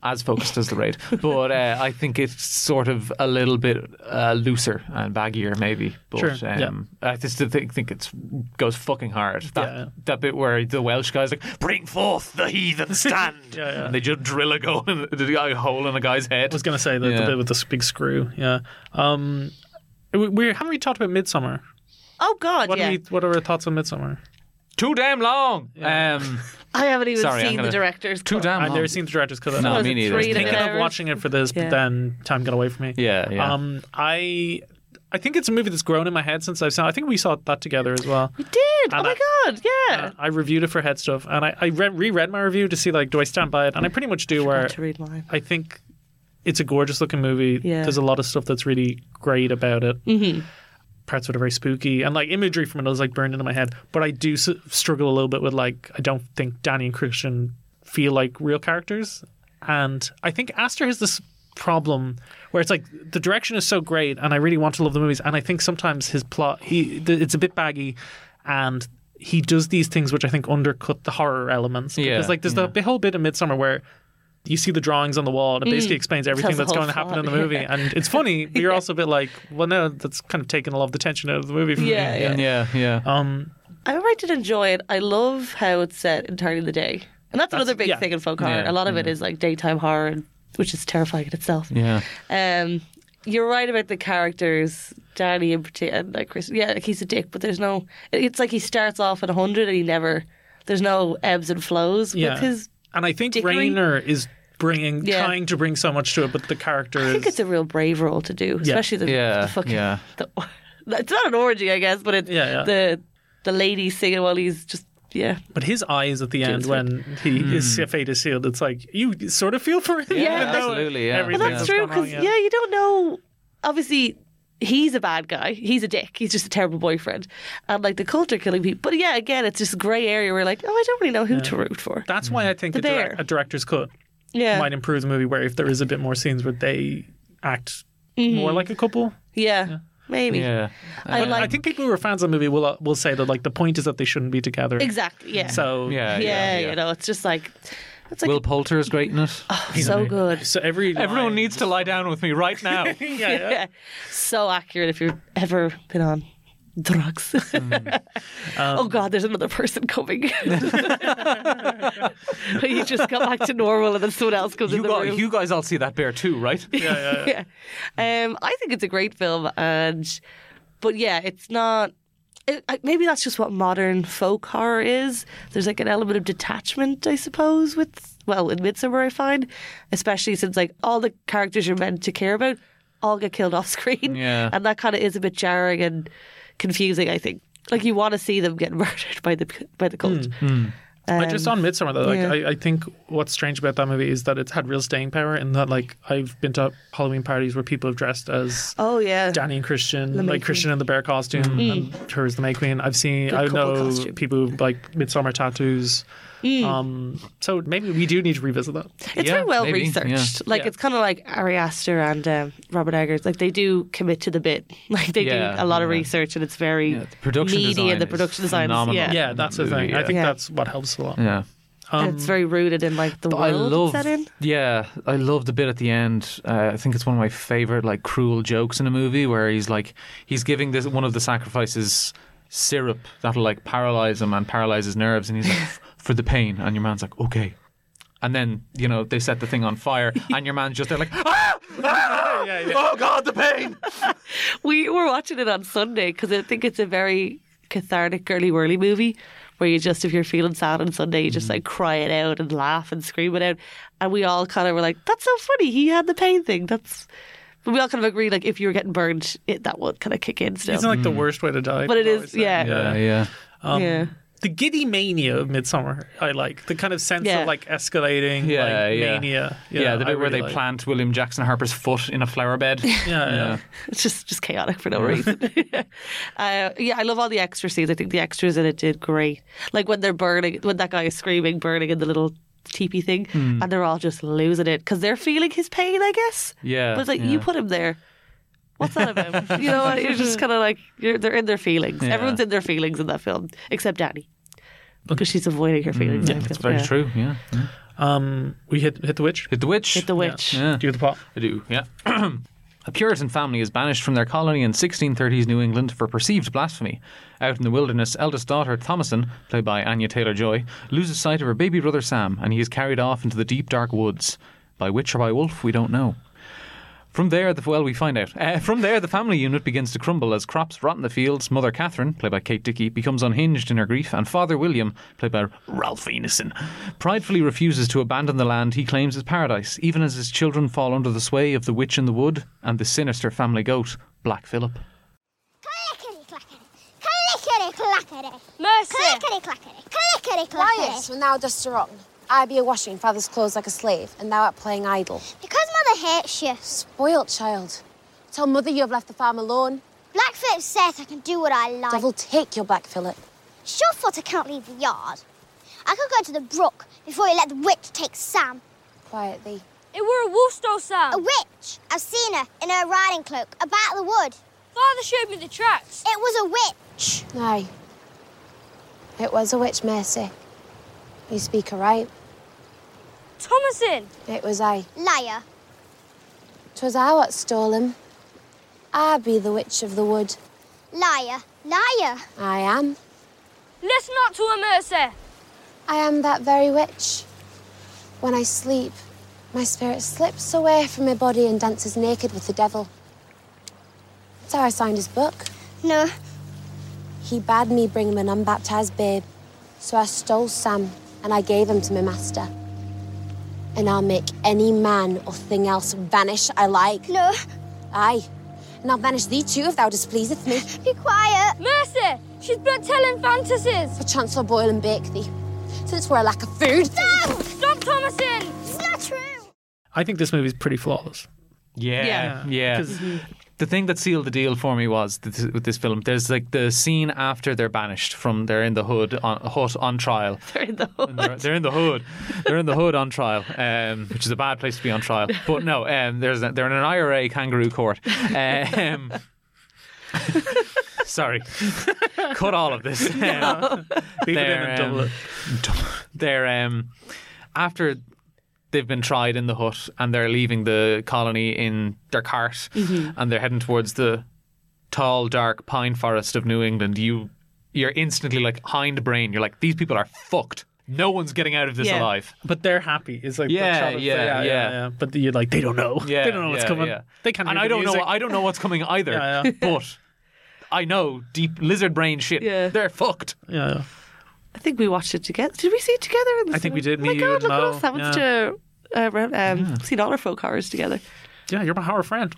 as focused as the Raid, but uh, I think it's sort of a little bit uh, looser and baggier, maybe. But Sure, um, yeah. I just think think it goes fucking hard. That Yeah. that bit where the Welsh guy's like, "Bring forth the heathen stand," Yeah, yeah. and they just drill a, go in, a hole in a guy's head. I was going to say the, Yeah. the bit with the big screw. Yeah. Um, we, we haven't we talked about Midsummer? Oh God, What yeah. are we, what are our thoughts on Midsummer? Too damn long. Um, I haven't even Sorry, I'm seen gonna- the director's Too cut. damn I've long. never seen the director's cut. No, Was me it neither. three I was and a thinking bit of hours? watching it for this, but Yeah. then time got away from me. Yeah, yeah. Um, I I think it's a movie that's grown in my head since I've seen. I think we saw that together as well. We did. And oh my I- God, yeah. Uh, I reviewed it for Head Stuff, and I, I re- reread my review to see like, do I stand by it? And I pretty much do. Where to read mine. I think it's a gorgeous looking movie. Yeah. There's a lot of stuff that's really great about it. Mm-hmm. Parts that are very spooky, and like imagery from it is like burned into my head. But I do s- struggle a little bit with like I don't think Danny and Christian feel like real characters, and I think Aster has this problem where it's like the direction is so great, and I really want to love the movies, and I think sometimes his plot he th- it's a bit baggy, and he does these things which I think undercut the horror elements. Yeah, Because like there's yeah. the, the whole bit of Midsummer where you see the drawings on the wall and it basically Mm. explains everything Tells the that's whole going to happen in the plot. movie. And it's funny, but you're also a bit like, well, no, that's kind of taken a lot of the tension out of the movie for Yeah, me. yeah. yeah, yeah. Um, I remember I did enjoy it. I love how it's set entirely in the day. And that's, another big yeah. thing in folk horror. Yeah, a lot of it yeah. is like daytime horror, and- which is terrifying in itself. Yeah. Um, you're right about the characters, Danny in particular, and like Chris. Yeah, like he's a dick, but there's no. It's like he starts off at one hundred and he never. There's no ebbs and flows yeah. with his. and I think dickery. Rayner is bringing, Yeah. trying to bring so much to it, but the character I is. think it's a real brave role to do, especially the, Yeah, the fucking. yeah. The, it's not an orgy, I guess, but it's Yeah, yeah. the the lady singing while he's just yeah. But his eyes at the end Juice when he his fate is sealed, it's like you sort of feel for him. Yeah, even though absolutely, yeah. everything Well, that's has true gone wrong, because yeah. you don't know. Obviously, he's a bad guy. He's a dick. He's just a terrible boyfriend, and like the cult are killing people. But yeah, again, it's this grey area where like, oh, I don't really know who to root for. That's why I think The a, direct, bear. a director's cut Yeah, might improve the movie, where if there is a bit more scenes where they act Mhm. more like a couple. yeah, maybe. Yeah. I But like I think people who are fans of the movie will will say that like the point is that they shouldn't be together. exactly. Yeah, So Yeah, yeah, yeah, yeah. you know, it's just like it's like Will Poulter is great in it. so good. So every Everyone line- needs to lie down with me right now. yeah, yeah. Yeah, so accurate if you've ever been on drugs. oh God, there's another person coming. you just got back to normal, and then someone else comes You, in the got, room. you guys all see that bear too, right? yeah, yeah, yeah. yeah. Um, I think it's a great film, and but yeah, it's not. It, I- maybe that's just what modern folk horror is. There's like an element of detachment, I suppose. With well, in Midsummer, I find, especially since like all the characters you're meant to care about all get killed off screen, Yeah. and that kind of is a bit jarring and confusing. I think like you want to see them get murdered by the by the cult. Like just on Midsummer though, like yeah. I, I think what's strange about that movie is that it's had real staying power in that like I've been to Halloween parties where people have dressed as Oh yeah, Danny and Christian, The May like Christian in the bear costume and her as the May Queen. I've seen Good I couple know costume. people who like Midsummer tattoos. Um so maybe we do need to revisit that. It's Yeah, very well maybe, researched. yeah. Like Yeah. it's kind of like Ari Aster and um, Robert Eggers. Like they do commit to the bit. Like they Yeah, do a lot of yeah. research, and it's very Yeah, the production meaty design and the is production design. is- phenomenal. Yeah, Yeah, that's the thing. I Yeah. think Yeah. that's what helps a lot. Yeah. And it's very rooted in like the But I world love, it's set in. yeah, I love the bit at the end. Uh, I think it's one of my favorite, like, cruel jokes in a movie where he's like, he's giving this one of the sacrifices syrup that'll like paralyze him and paralyze his nerves, and he's like, for the pain, and your man's like, okay. And then, you know, they set the thing on fire, and your man's just there like, ah! Ah! Yeah, yeah. Oh God, the pain! We were watching it on Sunday because I think it's a very cathartic girly whirly movie where you just, if you're feeling sad on Sunday, you just like cry it out and laugh and scream it out. And we all kind of were like, that's so funny. He had the pain thing. That's. But we all kind of agreed, like, if you were getting burned, it, that would kind of kick in still. It's not like the worst way to die. But it I is, always say. yeah. Yeah, yeah. Um, Yeah. The giddy mania of Midsummer, I like the kind of sense Yeah. of like escalating, Yeah, like yeah. mania. Yeah, the I bit where really they like. plant William Jackson Harper's foot in a flower bed. Yeah, yeah. It's just just chaotic for no reason. uh, yeah, I love all the extra scenes. I think the extras in it did great. Like when they're burning, when that guy is screaming, burning in the little teepee thing, and they're all just losing it because they're feeling his pain, I guess. Yeah. But it's like, yeah. you put him there. What's that about? You know, you're just kind of like, you're, they're in their feelings. Yeah. Everyone's in their feelings in that film, except Danny. Because she's avoiding her feelings. Yeah, I that's feel. very Yeah. true. Yeah. yeah. Um, we hit hit the witch. Hit the witch. Hit the witch. Yeah. Do the plot. I do, yeah. A Puritan family is banished from their colony in sixteen thirties New England for perceived blasphemy. Out in the wilderness, eldest daughter Thomasin, played by Anya Taylor-Joy, loses sight of her baby brother Sam, and he is carried off into the deep dark woods. By witch or by wolf, we don't know. From there, the, well, we find out. Uh, from there, the family unit begins to crumble as crops rot in the fields. Mother Catherine, played by Kate Dickie, becomes unhinged in her grief, and Father William, played by Ralph Ineson, pridefully refuses to abandon the land he claims is paradise, even as his children fall under the sway of the witch in the wood and the sinister family goat, Black Philip. Clickety-clackety, Mercy! Clickety-clackety, clickety-clackety. Liars, when thou dost wrong. I be a washing father's clothes like a slave, and thou art playing idle. Because mother hates you. Spoilt child. Tell mother you have left the farm alone. Black Philip says I can do what I like. Devil take your Black Philip. Sure thought I can't leave the yard. I could go to the brook before you let the witch take Sam. Quiet thee. It were a Woolstow, Sam. A witch. I've seen her in her riding cloak about the wood. Father showed me the tracks. It was a witch. Aye. It was a witch, Mercy. You speak aright. Thomasin. It was I. Liar. 'Twas I what stole him. I be the witch of the wood. Liar. Liar. I am. Listen not to her, Mercy. I am that very witch. When I sleep, my spirit slips away from my body and dances naked with the devil. That's how I signed his book. No. He bade me bring him an unbaptized babe. So I stole Sam and I gave him to my master. And I'll make any man or thing else vanish I like. No. Aye. And I'll banish thee too if thou displeaseth me. Be quiet. Mercy, she's blood telling fantasies. Perchance I'll boil and bake thee, since we're a lack of food. Stop! Stop, Thomasin! It's not true. I think this movie's pretty flawless. Yeah, Yeah. yeah. 'Cause- The thing that sealed the deal for me was th- with this film. There's like the scene after they're banished from they're in the hood on hut on trial. They're in the hood. They're, they're in the hood. They're in the hood on trial, um, which is a bad place to be on trial. But no, um, there's a, they're in an I R A kangaroo court. Um, sorry, cut all of this. Um, Leave it in and double it. They're um, after. They've been tried in the hut and they're leaving the colony in their cart Mhm. and they're heading towards the tall, dark pine forest of New England. You, you're instantly like hindbrain. You're like, these people are fucked. No one's getting out of this Yeah. alive. But they're happy. It's like Yeah, that shot of- yeah, yeah. But you're like, they don't know. Yeah, they don't know what's yeah, coming. yeah. They can't. And hear I the don't know. music. I don't know what's coming either. Yeah, yeah. But I know deep lizard brain shit. Yeah. They're fucked. Yeah. yeah. I think we watched it together. Did we see it together? In the I think we cinema? did, Oh my me, you, God, and look Mo. at us. Haven't Yeah. such a, uh, re- um, seen all our folk horrors together. Yeah, you're my horror friend.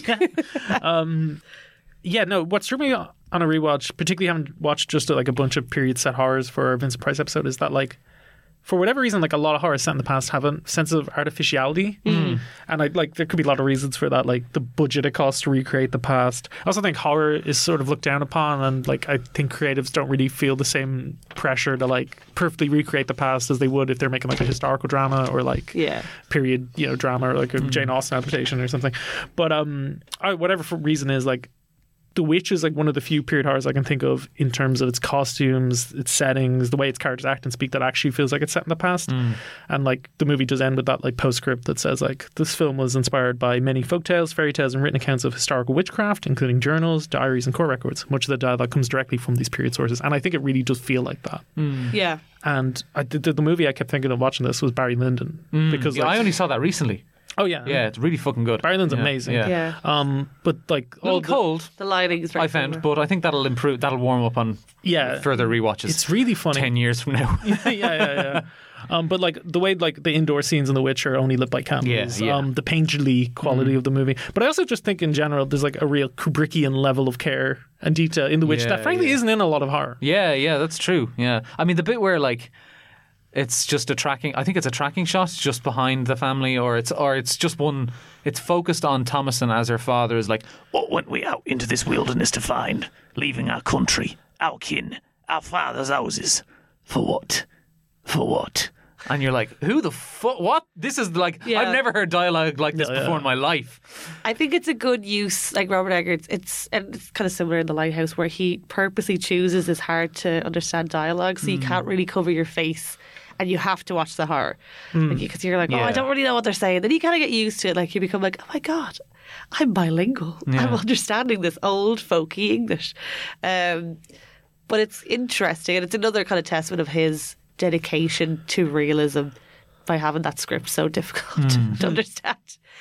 um, yeah, no, what struck me on a rewatch, particularly having watched just like a bunch of period set horrors for our Vincent Price episode, is that like, for whatever reason, like a lot of horror set in the past have a sense of artificiality. Mm. And I like there could be a lot of reasons for that, like the budget it costs to recreate the past. I also think horror is sort of looked down upon, and like I think creatives don't really feel the same pressure to like perfectly recreate the past as they would if they're making like a historical drama or like Yeah. period, you know, drama or like a Jane Austen adaptation or something. But um, I, whatever for reason is like. The Witch is like one of the few period horrors I can think of in terms of its costumes, its settings, the way its characters act and speak that actually feels like it's set in the past. Mm. And like the movie does end with that like postscript that says like this film was inspired by many folktales, fairy tales, and written accounts of historical witchcraft, including journals, diaries, and court records. Much of the dialogue comes directly from these period sources, and I think it really does feel like that. Yeah. And I did the, the movie I kept thinking of watching this was Barry Lyndon Mm. because Yeah, like, I only saw that recently. Oh yeah, Yeah, it's really fucking good. Barry Lyndon's Yeah, amazing. Yeah. Yeah. Um, but like A little all the- cold, The lighting is very I found, similar. but I think that'll improve. That'll warm up on Yeah. further rewatches. It's really funny. Ten years from now. yeah, yeah, yeah. Um, but like the way like the indoor scenes in The Witch are only lit by candles. Yeah, yeah. Um, the painterly quality Mm. of the movie. But I also just think in general there's like a real Kubrickian level of care and detail in The Witch Yeah, that frankly yeah. isn't in a lot of horror. Yeah, yeah, that's true. Yeah, I mean the bit where like it's just a tracking. I think it's a tracking shot just behind the family, or it's or it's just one. It's focused on Thomasin as her father is like, What went we out into this wilderness to find? Leaving our country, our kin, our father's houses. For what? For what? and you're like, who the fuck? What? This is like Yeah. I've never heard dialogue like this Yeah, before yeah. in my life. I think it's a good use, like Robert Eggers. It's and it's kind of similar in The Lighthouse, where he purposely chooses this hard to understand dialogue, so you Mm. can't really cover your face and you have to watch the horror Mm. because you're like, oh, Yeah. I don't really know what they're saying. Then you kind of get used to it. Like you become like, oh my god, I'm bilingual. Yeah. I'm understanding this old folky English. Um, but it's interesting, and it's another kind of testament of his dedication to realism by having that script so difficult Mm. to understand.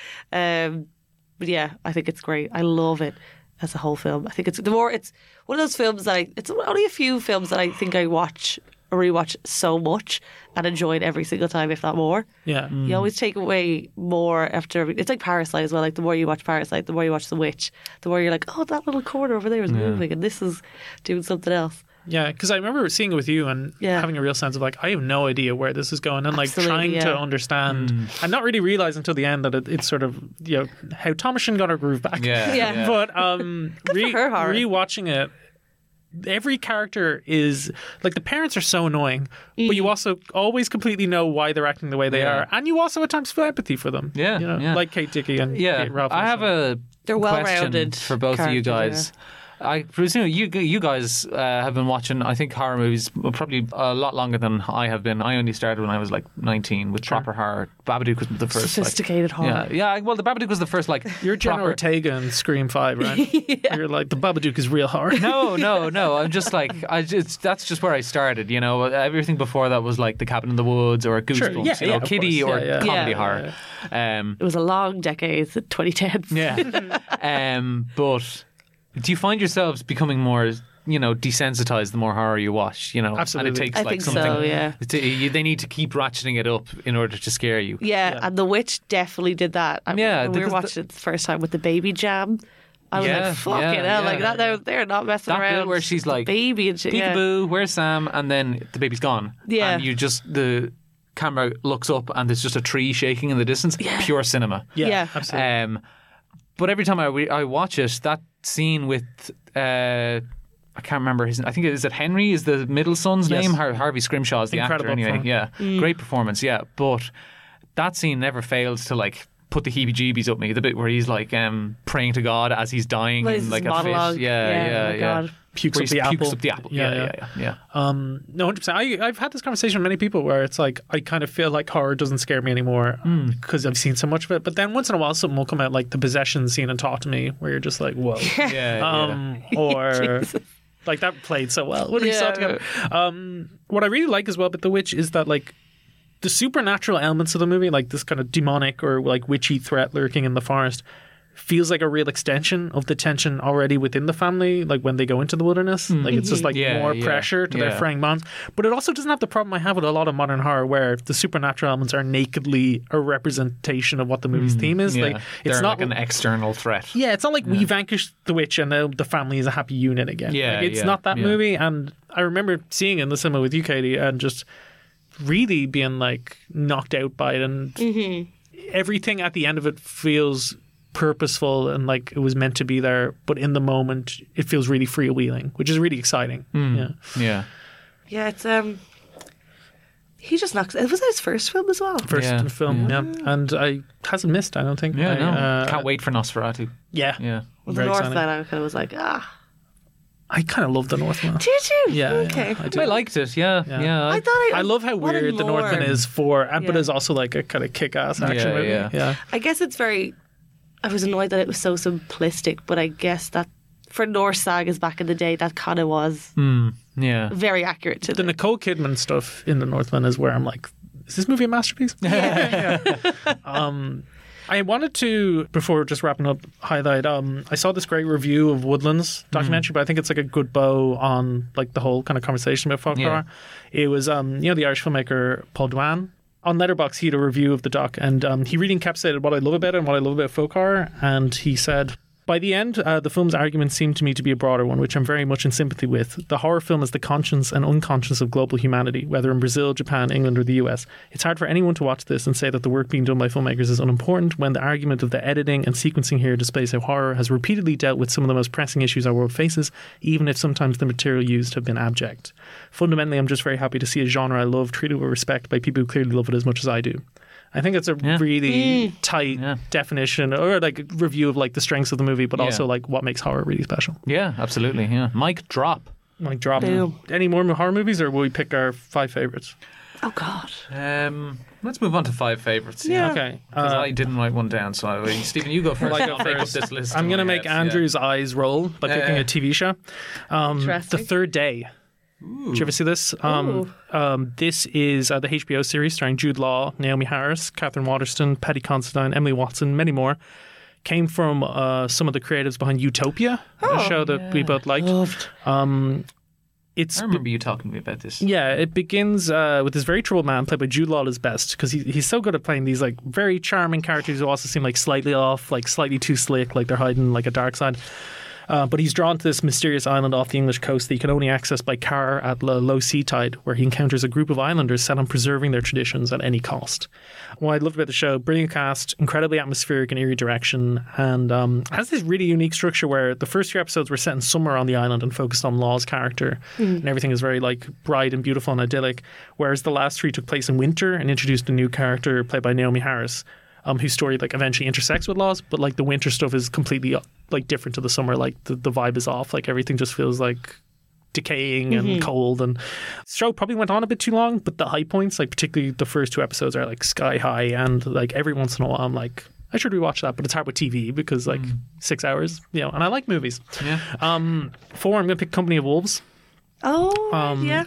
Um, but yeah, I think it's great. I love it as a whole film. I think it's the more it's one of those films that I it's only a few films that I think I watch or rewatch so much and enjoy it every single time, if not more. Yeah. You always take away more after every, it's like Parasite as well. Like the more you watch Parasite, the more you watch The Witch, the more you're like, oh, that little corner over there is Yeah. moving and this is doing something else. Yeah, because I remember seeing it with you and Yeah. having a real sense of like, I have no idea where this is going, and like Absolutely, trying yeah. to understand and not really realize until the end that it, it's sort of, you know, how Thomasin got her groove back. Yeah, Yeah. yeah. But um, re- her, Hara. rewatching it, every character is like the parents are so annoying, but you also always completely know why they're acting the way they Yeah. are, and you also at times feel empathy for them. Yeah, you know, yeah. like Kate Dickie and Yeah, Kate Ralph. I have a They're question well-rounded for both of you characters, guys. I presume you you guys uh, have been watching, I think, horror movies probably a lot longer than I have been. I only started when I was like nineteen with proper horror. Babadook was the first. Sophisticated like, horror. Yeah, yeah. Well, the Babadook was the first like. You're Jenna proper... Ortega in Scream Five, right? You're like the Babadook is real horror. No, no, no. I'm just like I just that's just where I started. You know, everything before that was like The Cabin in the Woods or Goosebumps. Sure, yeah, you know, yeah, of kiddie course. or Yeah, yeah. comedy Yeah. horror. Um, It was a long decade, the twenty tens. Yeah. um, but do you find yourselves becoming more, you know, desensitized the more horror you watch? You know, Absolutely. And it takes I like think so, something. yeah. to- you, they need to keep ratcheting it up in order to scare you. Yeah, and The Witch definitely did that. I, Yeah, when we were because watching it the first time with the baby jam. I was Yeah, like, fucking yeah, hell, yeah. like that. They're, they're not messing That around. bit where she's The like, baby and shit. Yeah. peekaboo, where's Sam? And then the baby's gone. Yeah. And you just, the camera looks up and there's just a tree shaking in the distance. Yeah. Pure cinema. Yeah, Yeah. absolutely. Um, but every time I, re- I watch it, that scene with, uh, I can't remember his. I think it is it Henry is the middle son's Yes. name. Har- Harvey Scrimshaw is the Incredible actor. Anyway, performance. yeah, great performance. Yeah, but that scene never fails to like put the heebie-jeebies up me. The bit where he's like um, praying to God as he's dying Well, in it's like his a monologue. fit. Yeah, Yeah, yeah, oh yeah. God. Pukes Where up he the pukes apple. up the apple. Yeah, Yeah, yeah. yeah, yeah. yeah. Um, no, one hundred percent. I, I've had this conversation with many people where it's like, I kind of feel like horror doesn't scare me anymore because I've seen so much of it. But then once in a while, something will come out like the possession scene and talk to me where you're just like, whoa. Yeah, yeah. um, Or like that played so well when we saw it Yeah. together. Um, what I really like as well about The Witch is that like the supernatural elements of the movie, like this kind of demonic or like witchy threat lurking in the forest, feels like a real extension of the tension already within the family, like when they go into the wilderness. Like it's just like Yeah, more yeah, pressure to their yeah. fraying bonds. But it also doesn't have the problem I have with a lot of modern horror where the supernatural elements are nakedly a representation of what the movie's theme is. Yeah. Like it's They're not like an external threat. yeah, it's not like we vanquished the witch and now the family is a happy unit again. Yeah, like, it's yeah, not that yeah. movie. And I remember seeing it in the cinema with you, Katie, and just really being like knocked out by it. And Mm-hmm. everything at the end of it feels purposeful and like it was meant to be there. But in the moment, it feels really freewheeling, which is really exciting. Yeah. Yeah. Yeah, it's um. He just knocks. Was that his first film as well? First Yeah, film, yeah. And I hasn't missed, I don't think. Yeah, I, no. uh, Can't wait for Nosferatu. Yeah. Yeah. Well, the Very Northman, exciting. I kind of was like, ah. I kind of love the Northman. Did you? Yeah, Okay. yeah, I do. I liked it. Yeah, Yeah. yeah. I thought I. I love how wanted weird the more. Northman is for, and but Yeah. is also like a kind of kick-ass action Yeah, movie. yeah. yeah. I guess it's very. I was annoyed that it was so simplistic, but I guess that for Norse sagas back in the day, that kind of was Mm, yeah. very accurate to The them. Nicole Kidman stuff in the Northman is where I'm like, is this movie a masterpiece? Yeah. um, I wanted to, before just wrapping up, highlight. Um, I saw this great review of Woodlands documentary, but I think it's like a good bow on like the whole kind of conversation about folk Yeah. horror. It was, um, you know, the Irish filmmaker Paul Dwan. On Letterboxd, he had a review of the doc, and um, he really encapsulated what I love about it and what I love about folk horror. And he said, by the end, uh, the film's argument seemed to me to be a broader one, which I'm very much in sympathy with. The horror film is the conscience and unconscious of global humanity, whether in Brazil, Japan, England, or the U S. It's hard for anyone to watch this and say that the work being done by filmmakers is unimportant when the argument of the editing and sequencing here displays how horror has repeatedly dealt with some of the most pressing issues our world faces, even if sometimes the material used have been abject. Fundamentally, I'm just very happy to see a genre I love treated with respect by people who clearly love it as much as I do. I think it's a Yeah. really Mm. tight Yeah. definition or like review of like the strengths of the movie, but Yeah. also like what makes horror really special. Yeah, absolutely. Yeah. Mic drop. Like drop. Boom. Any more horror movies, or will we pick our five favorites? Oh God. Um, let's move on to five favourites. Yeah. Okay. Because Uh, I didn't write one down, so I, Stephen, you go first. Well, I I'll go make up first. this list. I'm in going to my make head, yeah. Andrew's eyes roll by Yeah, picking yeah. a T V show. Um, the Interesting. Third Day. Did you ever see this? Um, um, this is uh, the H B O series starring Jude Law, Naomi Harris, Catherine Waterston, Patty Considine, Emily Watson, many more. Came from uh, some of the creatives behind Utopia, Oh, a show that we both liked. Um, it's I remember you talking to me about this. Yeah, it begins uh, with this very troubled man played by Jude Law at his best because he, he's so good at playing these like very charming characters who also seem like slightly off, like slightly too slick, like they're hiding like a dark side. Uh, but he's drawn to this mysterious island off the English coast that he can only access by car at low, low sea tide, where he encounters a group of islanders set on preserving their traditions at any cost. What I loved about the show, brilliant cast, incredibly atmospheric and eerie direction, and um, has this really unique structure where the first few episodes were set in summer on the island and focused on Law's character, Mm. and everything is very like bright and beautiful and idyllic, whereas the last three took place in winter and introduced a new character played by Naomi Harris. Um, whose story like eventually intersects with Law's, but like the winter stuff is completely like different to the summer. Like the, the vibe is off. Like everything just feels like decaying and Mhm. cold. And the show probably went on a bit too long, but the high points, like particularly the first two episodes, are like sky high. And like every once in a while, I'm like, I should rewatch that, but it's hard with T V because like six hours, you know. And I like movies. Yeah. Um, four, I'm gonna pick Company of Wolves. Oh, Um, yeah.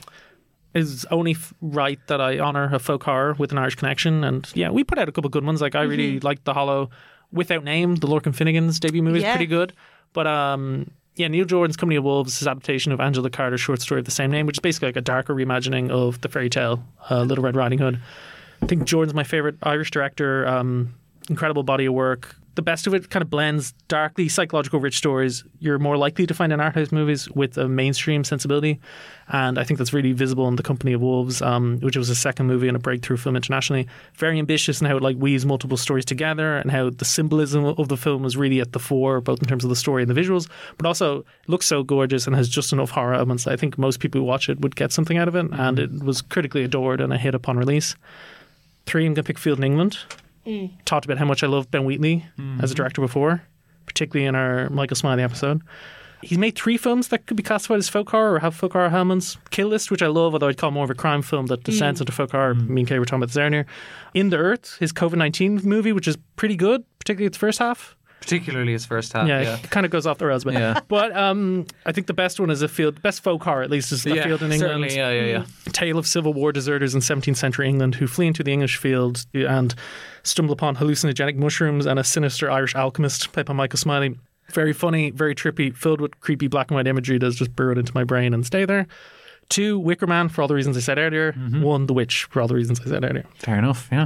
Is only f- right that I honour a folk horror with an Irish connection. And yeah, we put out a couple of good ones. Like I really liked The Hollow, Without Name, the Lorcan Finnegan's debut movie is Yeah. pretty good. But um, yeah, Neil Jordan's Company of Wolves, his adaptation of Angela Carter's short story of the same name, which is basically like a darker reimagining of the fairy tale uh, Little Red Riding Hood. I think Jordan's my favourite Irish director. Um, incredible body of work. The best of it kind of blends darkly psychological rich stories you're more likely to find in art house movies with a mainstream sensibility, and I think that's really visible in The Company of Wolves, um, which was a second movie and a breakthrough film internationally. Very ambitious in how it like weaves multiple stories together, and how the symbolism of the film was really at the fore, both in terms of the story and the visuals, but also looks so gorgeous and has just enough horror elements that I think most people who watch it would get something out of it, and it was critically adored and a hit upon release. Three, I'm going to pick Field in England. Mm. Talked about how much I love Ben Wheatley as a director before, particularly in our Michael Smiley episode. He's made three films that could be classified as folk horror or have folk horror elements. Kill List, which I love, although I'd call more of a crime film that descends Mm. into folk horror. Me and Kay were talking about this earlier. In the Earth, his COVID nineteen movie, which is pretty good, particularly its first half. Particularly his first half. yeah, Yeah. it kind of goes off the rails, but Yeah. but um, I think the best one is a field, best folk horror at least is a Yeah, field in England. certainly, yeah, yeah, yeah. Tale of Civil War deserters in seventeenth century England who flee into the English field and stumble upon hallucinogenic mushrooms and a sinister Irish alchemist played by Michael Smiley. Very funny, very trippy, filled with creepy black and white imagery that's just burrowed into my brain and stay there. Two, Wicker Man for all the reasons I said earlier. One, The Witch for all the reasons I said earlier. Fair enough, yeah.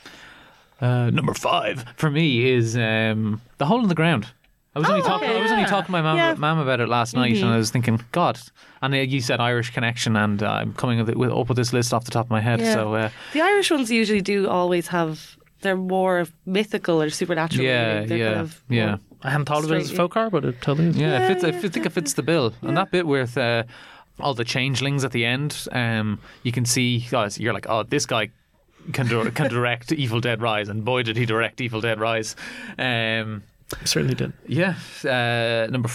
Uh, number five for me is um, The Hole in the Ground. I was only Oh, talking. okay, I was only yeah. talking to my mum, Yeah. mum about it last night, Mhm. and I was thinking, God. And uh, you said Irish connection, and uh, I'm coming with, with, up with this list off the top of my head. Yeah. So uh, The Irish ones usually do always have, they're more mythical or supernatural. yeah, really. They're yeah, kind of yeah. more I hadn't thought of it as straight- folk horror, but it totally is. Yeah, it fits, I f- think it fits the bill. And that bit with uh, all the changelings at the end, um, you can see, oh, you're like, oh, this guy can, dir- can direct Evil Dead Rise, and boy, did he direct Evil Dead Rise. Um, Certainly did. yeah. Uh, number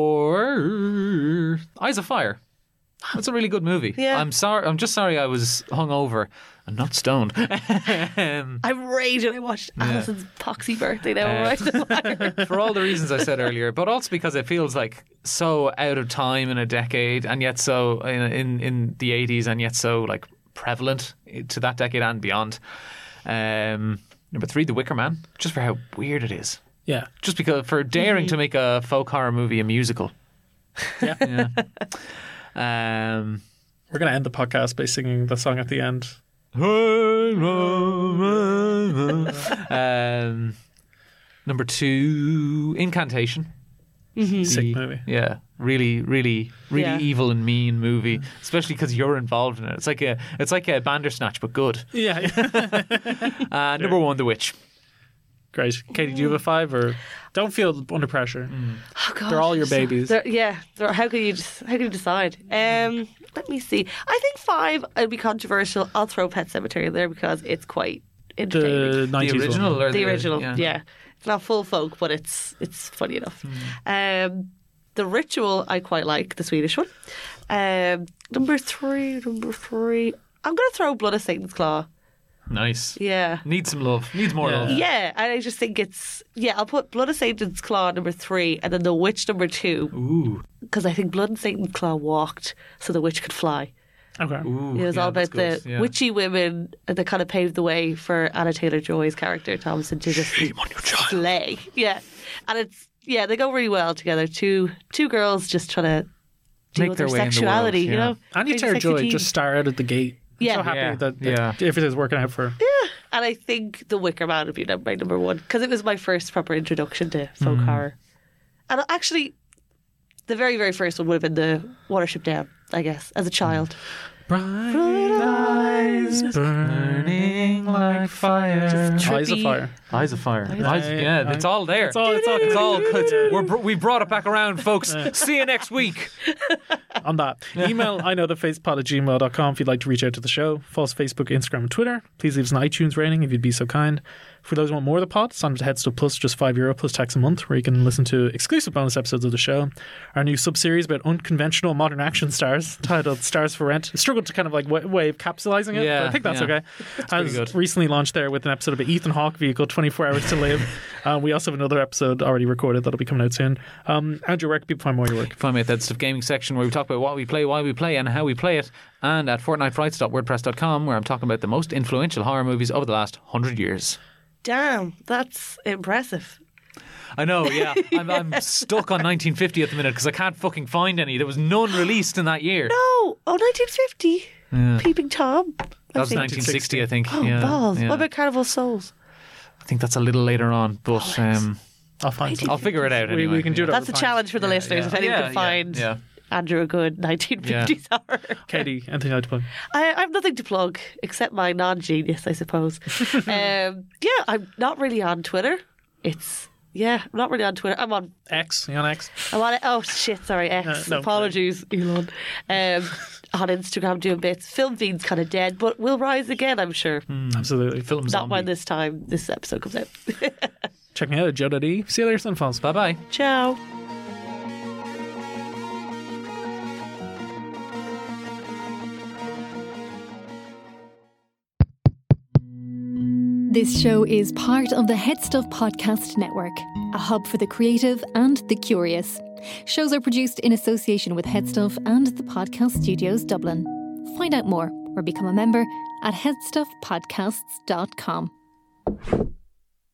four, Eyes of Fire. That's a really good movie. Yeah. I'm sorry. I'm just sorry I was hungover and not stoned. um, I raged when I watched Yeah. Alison's poxy birthday now. Uh, Right? The Fire. for all the reasons I said earlier, but also because it feels like so out of time in a decade, and yet so in in, in the eighties, and yet so like prevalent to that decade and beyond. Um, number three, The Wicker Man, just for how weird it is. Yeah. Just because for daring to make a folk horror movie a musical. Yeah. Yeah. Um, We're going to end the podcast by singing the song at the end. um, number two, Incantation. Mhm. Sick The- movie. Yeah, really, really, really Yeah. evil and mean movie, especially because you're involved in it. It's like a, it's like a Bandersnatch, but good. Yeah. Uh, number one, The Witch. Great. Katie, do you have a five or don't feel under pressure? Oh, God. They're all your babies. They're- yeah. They're- how can you just, how can you decide? Um, let me see. I think five. It'd be controversial. I'll throw Pet Cemetery there because it's quite entertaining. The nineties original one. or the the- original, yeah. yeah. It's not full folk, but it's it's funny enough. Um, the Ritual, I quite like the Swedish one. Um, number three, number three. I'm going to throw Blood of Satan's Claw. Nice. Yeah. Needs some love. Needs more yeah. love. Yeah, and I just think it's... Yeah, I'll put Blood of Satan's Claw number three and then The Witch number two. Ooh. Because I think Blood and Satan's Claw walked so the witch could fly. Okay. Ooh, it was yeah, all about the yeah. witchy women that kind of paved the way for Anna Taylor-Joy's character, Thomasin, to just slay. Yeah. And it's... Yeah, they go really well together. Two two girls just trying to deal Make with their their way in the sexuality, world, you yeah. know? Anya Very sexy Taylor-Joy teen. just star out of the gate. I'm Yeah. so happy Yeah. that, that Yeah. everything's working out for her. Yeah, and I think The Wicker Man would be num- my number one because it was my first proper introduction to folk Mm. horror. And actually, the very, very first one would have been The Watership Down, I guess, as a child. Bright eyes burning like fire. Just Eyes of trippy. fire. Eyes of fire. Eyes- Eyes, yeah, I- it's all there. It's all- it's all- It's all. It's, we're, br- we brought it back around, folks. See you next week. On that, email I know the facepod at gmail dot com if you'd like to reach out to the show. Follow us Facebook, Instagram, and Twitter. Please leave us an iTunes rating if you'd be so kind. For those who want more of the pod, sign up to Headstuff Plus, just five euro plus tax a month, where you can listen to exclusive bonus episodes of the show. Our new sub-series about unconventional modern action stars, titled Stars for Rent. I struggled to kind of like w- way of capsulizing it, Yeah, but I think that's yeah. okay. It's pretty Has good. recently launched there with an episode about Ethan Hawke vehicle, twenty-four hours to live. Uh, we also have another episode already recorded that'll be coming out soon. Um, Andrew, where can people find more of your work? Find me at that Stuff Gaming section where we talk about what we play, why we play, and how we play it, and at fortnight frights dot wordpress dot com where I'm talking about the most influential horror movies over the last hundred years. Damn, that's impressive. I know, yeah. I'm, I'm stuck on nineteen fifty at the minute because I can't fucking find any. There was none released in that year. No, oh, nineteen fifty. Yeah. Peeping Tom. That I was think. nineteen sixty, I think. Oh, yeah, balls. yeah. What about Carnival of Souls? I think that's a little later on, but um, I'll find I'll figure it out We- anyway. we can do yeah. that. That's a challenge for the listeners yeah. if anyone Yeah, can yeah, find yeah. Andrew a good nineteen fifties horror. Katie, anything you'd like to plug? I, I have nothing to plug except my non-genius, I suppose. um, yeah, I'm not really on Twitter. It's yeah, I'm not really on Twitter. I'm on X, you on X? I'm on it. Oh shit, sorry, X. Uh, no, Apologies, Elon. Um, on Instagram doing bits. Film feed's kind of dead, but will rise again, I'm sure. Absolutely. Film Not when this time this episode comes out. Check me out at Joe dot E. See you later, Sunfalls. Bye bye. Ciao. This show is part of the Head Stuff Podcast Network, a hub for the creative and the curious. Shows are produced in association with Head Stuff and the Podcast Studios Dublin. Find out more or become a member at headstuffpodcasts dot com.